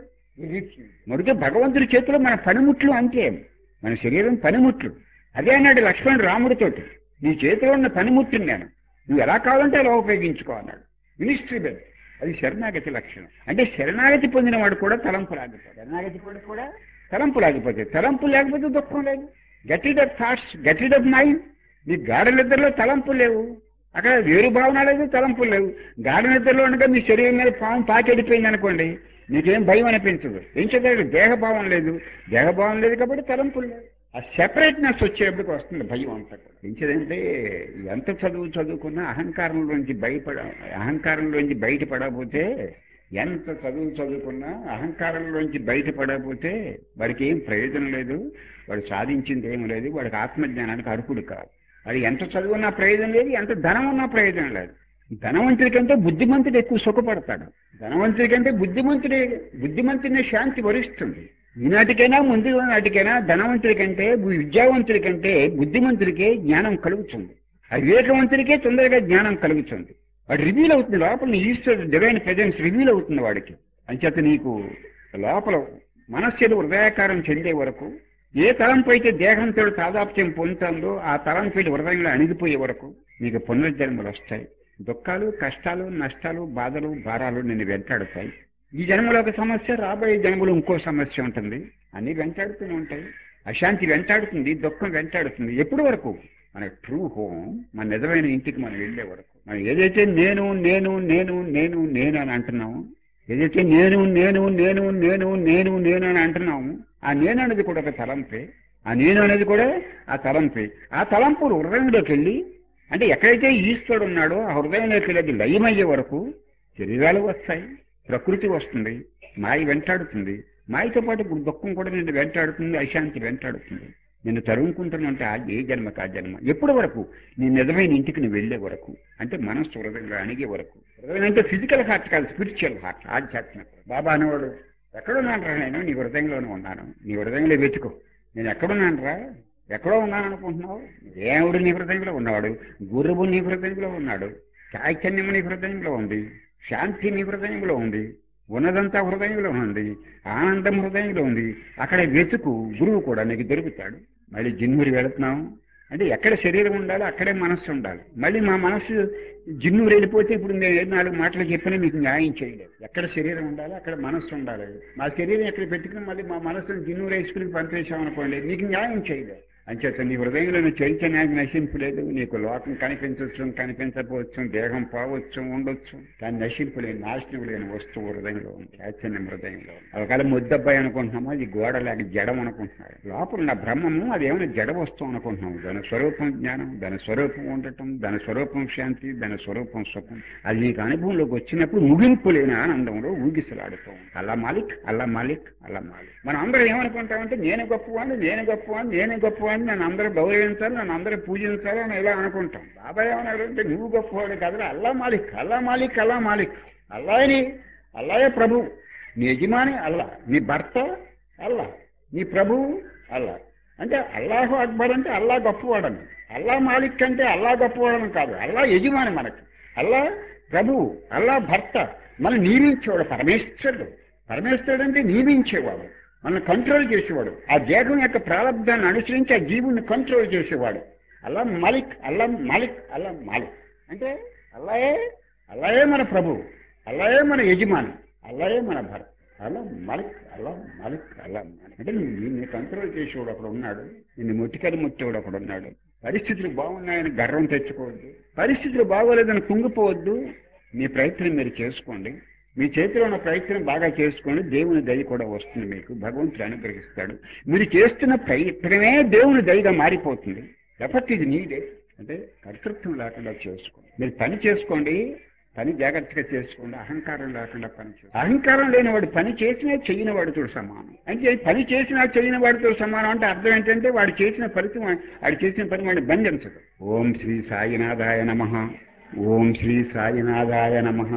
మరికే భగవంతుడి చేతిలో మన పనిముట్లు అంతే, మన శరీరం పనిముట్లు. అదే అన్నాడు లక్ష్మణుడు రాముడితోటి, నీ చేతిలో ఉన్న పనిముట్టుని నేను నువ్వు ఎలా కావాలంటే అలా ఉపయోగించుకో అన్నాడు. మినిస్ట్రీ బెల్ అది శరణాగతి లక్షణం. అంటే శరణాగతి పొందిన వాడు కూడా తలంపు లాగిపోతాడు, శరణాగతి పొంది కూడా తలంపు లాగిపోతాయి. తలంపు లేకపోతే దుఃఖం లేదు. Get rid of thoughts, get rid of mind. నీ గాఢ నిద్రలో తలంపులు లేవు, అక్కడ వేరు భావన లేదు, తలంపులు లేవు. గాఢ నిద్రలో ఉండగా మీ శరీరం మీద పాము పాకెడిపోయింది అనుకోండి, నీకేం భయం అనిపించదు. ఏం చదివాడు, దేహభావం లేదు, దేహభావం లేదు కాబట్టి తలంపులు లేదు. ఆ సెపరేట్నెస్ వచ్చేప్పటికి వస్తుంది భయం అంతా కూడా. ఏంటంటే ఎంత చదువు చదువుకున్నా అహంకారంలోంచి బయపడ అహంకారంలోంచి బయటపడకపోతే, ఎంత చదువు చదువుకున్నా అహంకారంలోంచి బయటపడకపోతే వాడికి ఏం ప్రయోజనం లేదు, వాడు సాధించింది ఏం లేదు, వాడికి ఆత్మజ్ఞానానికి అర్హుడు కాదు. వాడు ఎంత చదువున్నా ప్రయోజనం లేదు, ఎంత ధనం ఉన్నా ప్రయోజనం లేదు. ధనవంతుడి కంటే బుద్ధిమంతుడు ఎక్కువ సుఖపడతాడు. ధనవంతుడి కంటే బుద్ధిమంతుడే బుద్ధిమంతుడిని శాంతి వరిస్తుంది. ఈనాటికైనా ముందు నాటికైనా ధనవంతుడి కంటే విద్యావంతుడి కంటే బుద్ధిమంతుడికే జ్ఞానం కలుగుతుంది. ఆ వివేకవంతుడికే తొందరగా జ్ఞానం కలుగుతుంది. వాడు రివీల్ అవుతుంది, లోపల ఈశ్వరుడు డివైన్ ప్రెజెన్స్ రివీల్ అవుతుంది వాడికి. అంచేత నీకు లోపల మనస్సులు హృదయాకారం చెందే వరకు, ఏ తలంపు అయితే దేహంతో తాదాప్యం పొందుతుందో ఆ తలంపు హృదయంలో అణిగిపోయే వరకు నీకు పునర్జన్మలు వస్తాయి. దుఃఖాలు, కష్టాలు, నష్టాలు, బాధలు, భారాలు నిన్ను వెంటాడుతాయి. ఈ జన్మలో ఒక సమస్య, రాబోయే జన్మలో ఇంకో సమస్య ఉంటుంది. అన్నీ వెంటాడుతూనే ఉంటాయి. అశాంతి వెంటాడుతుంది, దుఃఖం వెంటాడుతుంది. ఎప్పటి వరకు? మన ట్రూ హోమ్, మన నిజమైన ఇంటికి మనం వెళ్ళే వరకు. మనం ఏదైతే నేను నేను నేను నేను నేను అని అంటున్నాము, ఏదైతే నేను నేను నేను నేను నేను నేను అని అంటున్నాము, ఆ నేను అనేది కూడా ఒక తలంపే. ఆ నేను అనేది కూడా ఆ తలంపే. ఆ తలంపులు హృదయంలోకి వెళ్ళి, అంటే ఎక్కడైతే ఈశ్వరుడు ఉన్నాడో ఆ హృదయంలోకి వెళ్ళి లయమయ్యే వరకు శరీరాలు వస్తాయి, ప్రకృతి వస్తుంది, మాయ వెంటాడుతుంది. మాయతో పాటు ఇప్పుడు దుఃఖం కూడా నిన్ను వెంటాడుతుంది, అశాంతి వెంటాడుతుంది. నిన్ను తరుముకుంటున్నంటే ఆ ఏ జన్మకు ఆ జన్మ. ఎప్పటి వరకు? నీ నిజమైన ఇంటికి నువ్వు వెళ్ళే వరకు, అంటే మనస్సు హృదయంలో అణిగే వరకు. హృదయం అంటే ఫిజికల్ హార్ట్ కాదు, స్పిరిచువల్ హార్ట్, ఆధ్యాత్మిక. బాబా అనేవాడు, ఎక్కడున్నాను రా నేను? నీ హృదయంలోనే ఉన్నాను, నీ హృదయంలో వెతుకో. నేను ఎక్కడున్నాను రా? ఎక్కడో ఉన్నాను అనుకుంటున్నావు? దేవుడు నీ హృదయంలో ఉన్నాడు, గురువు నీ హృదయంలో ఉన్నాడు, చైతన్యము నీ హృదయంలో ఉంది, శాంతి నీ హృదయంలో ఉంది, ఉన్నదంతా హృదయంలో ఉంది, ఆనందం హృదయంలో ఉంది. అక్కడ వెతుకు, గురువు కూడా నీకు దొరుకుతాడు. మళ్ళీ జిన్నూరు వెళుతున్నాం అంటే ఎక్కడ శరీరం ఉండాలో అక్కడే మనస్సు ఉండాలి. మళ్ళీ మా మనస్సు జిన్నూరు వెళ్ళిపోతే ఇప్పుడు నేను ఏ నాలుగు మాటలు చెప్పినా మీకు న్యాయం చేయలేదు. ఎక్కడ శరీరం ఉండాలో అక్కడ మనస్సు ఉండాలి. మా శరీరం ఎక్కడ పెట్టుకుని మళ్ళీ మా మనస్సును జిన్నూరు వేసుకుని పంపేశామనుకోండి, మీకు న్యాయం చేయలేదు. అంచేత నీ హృదయంలో చైతన్యానికి నశింపు లేదు. నీకు లోకం కనిపించవచ్చు, కనిపించకపోవచ్చు, దేహం పోవచ్చు, ఉండొచ్చు, కానీ నశింపు లేని, నాశనం లేని వస్తువు హృదయంలో ఉంది, చైతన్యం హృదయంలో ఉంది. ఒకవేళ ముద్దబ్బాయి అనుకుంటున్నామో అది గోడ లేక జడం అనుకుంటున్నారు. లోపల ఉన్న బ్రహ్మము అదేమైనా జడ వస్తువు అనుకుంటున్నాము. దాని స్వరూపం జ్ఞానం, దాని స్వరూపం ఉండటం, దాని స్వరూపం శాంతి, దాని స్వరూపం సుఖం. అది నీకు అనుభవంలోకి వచ్చినప్పుడు ముగింపు లేని ఆనందంలో ఊగిసలాడుతాం. అల్లా మాలిక్, అల్లా మాలిక్, అల్లా మాలిక్. మనం అందరం ఏమనుకుంటామంటే నేను గొప్పవాడిని, నేను గొప్పవాడిని, నేను గొప్పవాడిని, నన్ను అందరూ గౌరవించాలి, నన్ను అందరూ పూజించాలి అని ఇలా అనుకుంటాం. బాబాయ్ ఏమన్నాడు అంటే నువ్వు గొప్పవాడు కాదు, అల్లా మాలిక్, అల్లా మాలిక్, అల్లా మాలిక్. అల్లాయని, అల్లాయే ప్రభు, నీ యజమాని అల్లా, నీ భర్త అల్లా, నీ ప్రభువు అల్లా. అంటే అల్లాహు అక్బర్ అంటే అల్లా గొప్పవాడని, అల్లా మాలిక్ అంటే అల్లా గొప్పవాడని కాదు, అల్లా యజమాని మనకి, అల్లా ప్రభువు, అల్లా భర్త, మనం నియమించేవాడు పరమేశ్వరుడు. పరమేశ్వరుడు అంటే నియమించేవాడు, మనం కంట్రోల్ చేసేవాడు. ఆ దేహం యొక్క ప్రారంభాన్ని అనుసరించి ఆ జీవుని కంట్రోల్ చేసేవాడు. అల్లా మాలిక్, అల్లా మాలిక్, అల్లా మాలిక్ అంటే అల్లాయే, అల్లాయే మన ప్రభువు, అల్లాయే మన యజమాని, అల్లాయే మన భర్త, అల్లా మాలిక్, అల్లా మాలిక్, అల్లా మాలిక్. అంటే నిన్ను కంట్రోల్ చేసేవాడు అక్కడ ఉన్నాడు, నిన్ను ముట్టికలు ముట్టేవాడు అక్కడ ఉన్నాడు. పరిస్థితులు బాగున్నాయని గర్వం తెచ్చుకోవద్దు, పరిస్థితులు బాగోలేదని కుంగిపోవద్దు. మీ ప్రయత్నం మీరు చేసుకోండి, మీ చేతిలో ఉన్న ప్రయత్నం బాగా చేసుకోండి. దేవుని దయ కూడా వస్తుంది, మీకు భగవంతుడు అనుగ్రహిస్తాడు. మీరు చేస్తున్న ప్రయత్నమే దేవుని దయగా మారిపోతుంది. ఎఫర్ట్ ఇది నీడే, అంటే కర్తృత్వం లేకుండా చేసుకోండి. మీరు పని చేసుకోండి, పని జాగ్రత్తగా చేసుకోండి, అహంకారం లేకుండా పని చేసుకోండి. అహంకారం లేనివాడు పని చేసినా చెయ్యని వాడితో సమానం. అంటే పని చేసినా చెయ్యని వాడితో సమానం అంటే అర్థం ఏంటంటే వాడు చేసిన ఫలితం వాడు చేసిన పని వాడిని బంధించదు. ఓం శ్రీ సాయినాథాయ నమః. ఓం శ్రీ సాయినాథాయ నమః.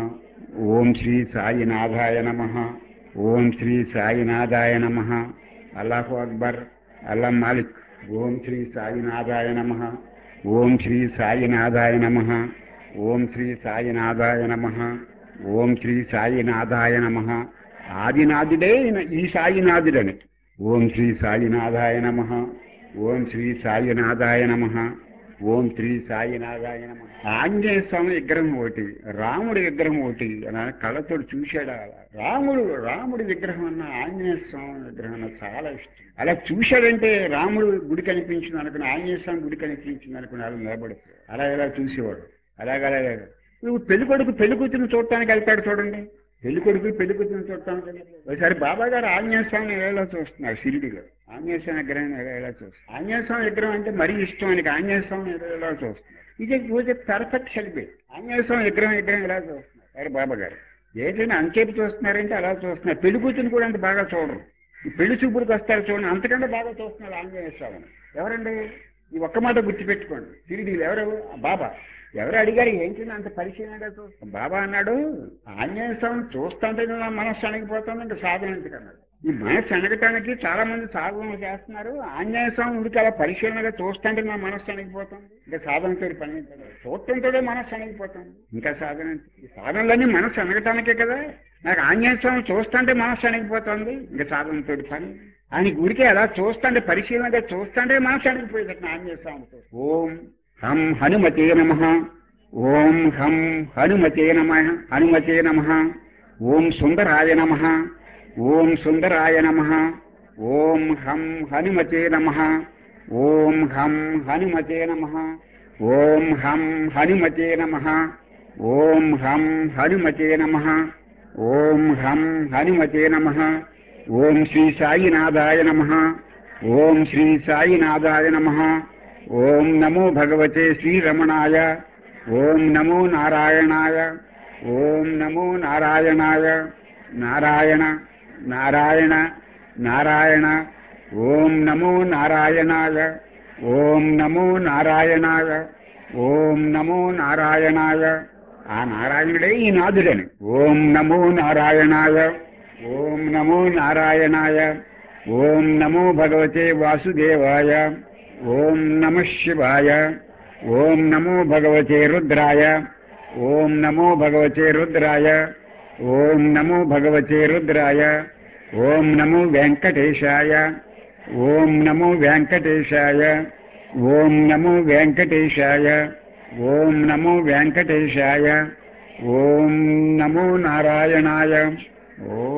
ఓం శ్రీ సాయినాథాయ నమః. ఓం శ్రీ సాయినాథాయ నమః. అల్లాహు అక్బర్. అల్లా మాలిక్. ఓం శ్రీ సాయినాథాయ నమః. ఓం శ్రీ సాయినాథాయ నమః. ఓం శ్రీ సాయినాథాయ నమః. ఓం శ్రీ సాయినాథాయ నమః. ఆదినాథుడే ఈ సాయినాథుడని. ఓం శ్రీ సాయినాథాయ నమః. ఓం శ్రీ సాయినాథాయ నమః. ఓం శ్రీ సాయినాథాయ నమః. ఆంజనేయ స్వామి విగ్రహం ఒకటి, రాముడి విగ్రహం ఒకటి అలా కళ్ళతో చూశాడు. రాముడు రాముడి విగ్రహం అన్న ఆంజనేయ స్వామి విగ్రహం అన్న చాలా ఇష్టం. అలా చూశాడంటే రాముడు గుడి కనిపించింది అనుకుని, ఆంజనేయ స్వామి గుడి కనిపించింది అనుకుని అలా నిలబడిపోయాడు. అలా ఇలా చూసేవాడు. అలాగలా నువ్వు పెళ్లి కొడుకు పెళ్లి కూతురుని చూడటానికి వెళ్తాడు చూడండి. పెళ్లి కొడుకు పెళ్లి కూతురుని చూడటానికి ఒకసారి బాబా గారు ఆంజనేయ స్వామిని ఎలా చూస్తున్నారు షిరిడిలో. ఆంజనేయ స్వామి విగ్రహం ఎలా చూస్తున్నారు. ఆంజనేయ స్వామి విగ్రహం అంటే మరీ ఇష్టం ఆయనకి. ఆంజనేయ స్వామి ఎలా చూస్తున్నారు. ఇది రోజు పర్ఫెక్ట్ సెలిబ్రేట్. ఆంజనేయ స్వామి విగ్రహం విగ్రహం ఎలా చూస్తున్నారు అరే బాబా గారు. ఏదైనా అంచేపు చూస్తున్నారంటే అలా చూస్తున్నారు. పెళ్లి కూతురుని కూడా అంటే బాగా చూడరు. ఈ పెళ్లి చూపులకు వస్తారు చూడండి, అంతకంటే బాగా చూస్తున్నారు ఆంజనేయ స్వామిని. ఎవరండి? ఈ ఒక్క మాట గుర్తుపెట్టుకోండి. షిరిడీలు ఎవరు? బాబా. ఎవరు అడిగారు ఏంటంటే అంత పరిశీలనగా చూస్తాం. బాబా అన్నాడు ఆంజనేయ స్వామిని చూస్తుంటే నా మనస్సు అణగిపోతుంది, ఇంకా సాధన ఎందుకన్నాడు. ఈ మనస్సు అణగటానికి చాలా మంది సాధనలు చేస్తున్నారు. ఆంజనేయ స్వామి ఉడికి అలా పరిశీలనగా చూస్తుంటే నా మనస్సు అణగిపోతుంది, ఇంకా సాధనతో పని. చూడటంతోనే మనస్సు అణగిపోతుంది, ఇంకా సాధన. ఈ సాధనలన్నీ మనస్సు అణగటానికే కదా. నాకు ఆంజనేయ స్వామి చూస్తుంటే మనస్సు అణగిపోతుంది, ఇంకా సాధనతో పని. ఆయన గుడికి అలా చూస్తుంటే పరిశీలనగా చూస్తుంటే మనస్సు అణగిపోయేది ఆంజనేయ స్వామితో. ఓం హం హనుమతే నమః. ఓం హం హనుమతే నమః. హనుమతే నమః. ఓం సుందరాయ నమః. ఓం సుందరాయ నమః. ఓం హం హనుమతే నమః. ఓం హం హనుమతే నమః. ఓం హం హనుమతే నమః. ఓం హం హనుమతే నమః. ఓం హం హనుమతే నమః. ఓం శ్రీ సాయినాథాయ నమః. ఓం శ్రీ సాయినాథాయ నమః. ఓం నమో భగవతే శ్రీరమణాయ. ఓం నమో నారాయణాయ. ఓం నమో నారాయణాయ. నారాయణ నారాయణ నారాయణ. ఓం నమో నారాయణాయ. ఓం నమో నారాయణాయ. ఓం నమో నారాయణాయ. ఆ నారాయణుడే ఈ నాథుడని. ఓం నమో నారాయణాయ. ఓం నమో నారాయణాయ. ఓం నమో భగవతే వాసుదేవాయ. ఓం నమః శివాయ. ఓం నమో భగవతే రుద్రాయ. ఓం నమో భగవతే రుద్రాయ. ఓం నమో భగవతే రుద్రాయ. ఓం నమో వెంకటేశాయ. ఓం నమో వెంకటేశాయ. ఓం నమో వెంకటేశాయ. ఓం నమో వెంకటేశాయ. ఓం నమో నారాయణాయ. ఓ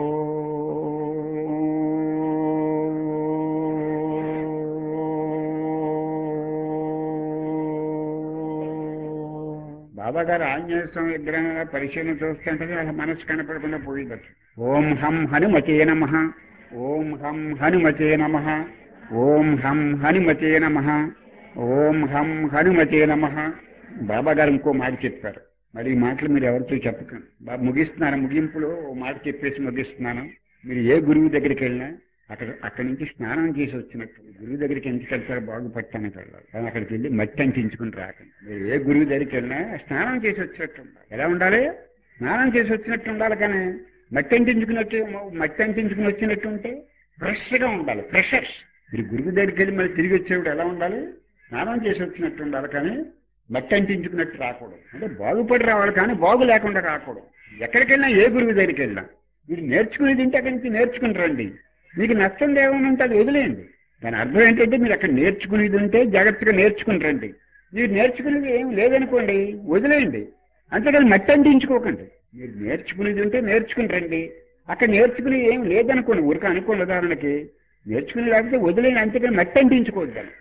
బాబా గారు ఆంజనేయ స్వామి విగ్రహంగా పరిశీలన చూస్తుంటే వాళ్ళ మనసు కనపడకుండా పోయిందట. ఓం హం హనుమతే నమః. ఓం హం హనుమతే నమః. ఓం హం హనుమతే నమః. ఓం హం హనుమతే నమః. బాబా గారు ఇంకో మాట చెప్పారు. మరి ఈ మాటలు మీరు ఎవరితో చెప్పకండి. బాబా ముగిస్తున్నాను, ముగింపులో ఓ మాట చెప్పేసి ముగిస్తున్నాను. మీరు ఏ గురువు దగ్గరికి వెళ్ళినా అక్కడ అక్కడి నుంచి స్నానం చేసి వచ్చినట్టు. గురువు దగ్గరికి ఎందుకు వెళ్తారో బాగుపడటానికి వెళ్ళాలి, కానీ అక్కడికి వెళ్ళి మట్టి అంటించుకుని రాకండి. మీరు ఏ గురువు దగ్గరికి వెళ్ళినా స్నానం చేసి వచ్చినట్టు ఉండాలి. ఎలా ఉండాలి? స్నానం చేసి వచ్చినట్టు ఉండాలి, కానీ మట్టి అంటించుకున్నట్టు మట్టి అంటించుకుని వచ్చినట్టు ఉంటే ఫ్రెష్గా ఉండాలి. ఫ్రెషర్స్. మీరు గురువు దగ్గరికి వెళ్ళి మళ్ళీ తిరిగి వచ్చేవాడు ఎలా ఉండాలి? స్నానం చేసి వచ్చినట్టు ఉండాలి, కానీ మట్టి అంటించుకున్నట్టు రాకూడదు. అంటే బాగుపడి రావాలి, కానీ బాగు లేకుండా రాకూడదు. ఎక్కడికి వెళ్ళినా ఏ గురువు దగ్గరికి వెళ్ళినా మీరు నేర్చుకునేది ఉంటే అక్కడి నుంచి నేర్చుకుని రండి. మీకు నచ్చంది ఏమైనా ఉంటే అది వదిలేయండి. దాని అర్థం ఏంటంటే మీరు అక్కడ నేర్చుకునేది ఉంటే జాగ్రత్తగా నేర్చుకుని రండి. మీరు నేర్చుకునేది ఏం లేదనుకోండి, వదిలేయండి. అంతేకాని మట్టి అంటించుకోకండి. మీరు నేర్చుకునేది ఉంటే నేర్చుకుని రండి. అక్కడ నేర్చుకునేది ఏం లేదనుకోండి, ఊరిక అనుకోండి. ఉదాహరణకి నేర్చుకుని లేకపోతే వదిలేయండి, అంతేకాని మట్టి అంటించుకోవద్దాను.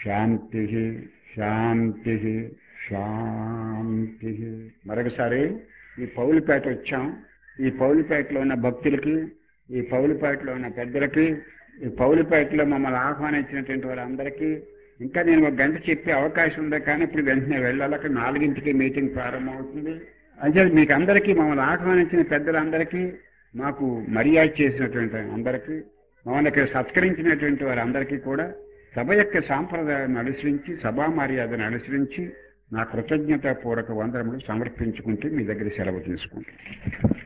శాంతి శాంతి శాంతి. మరొకసారి ఈ పౌలిపేట వచ్చాం. ఈ పౌలిపేటలో ఉన్న భక్తులకి, ఈ పౌలిపేటలో ఉన్న పెద్దలకి, ఈ పౌలిపేటలో మమ్మల్ని ఆహ్వానించినటువంటి వారందరికీ, ఇంకా నేను ఒక గంట చెప్పే అవకాశం ఉందా, కానీ ఇప్పుడు వెంటనే వెళ్ళాలి. అక్కడ నాలుగింటికి మీటింగ్ ప్రారంభమవుతుంది. అంటే మీకు అందరికీ, మమ్మల్ని ఆహ్వానించిన పెద్దలందరికీ, మాకు మర్యాద చేసినటువంటి అందరికీ, మమ్మల్ని ఇక్కడ సత్కరించినటువంటి వారందరికీ కూడా సభ యొక్క సాంప్రదాయాన్ని అనుసరించి, సభా మర్యాదను అనుసరించి నా కృతజ్ఞతాపూర్వక వందనములు సమర్పించుకుంటూ మీ దగ్గర సెలవు తీసుకుంటాను.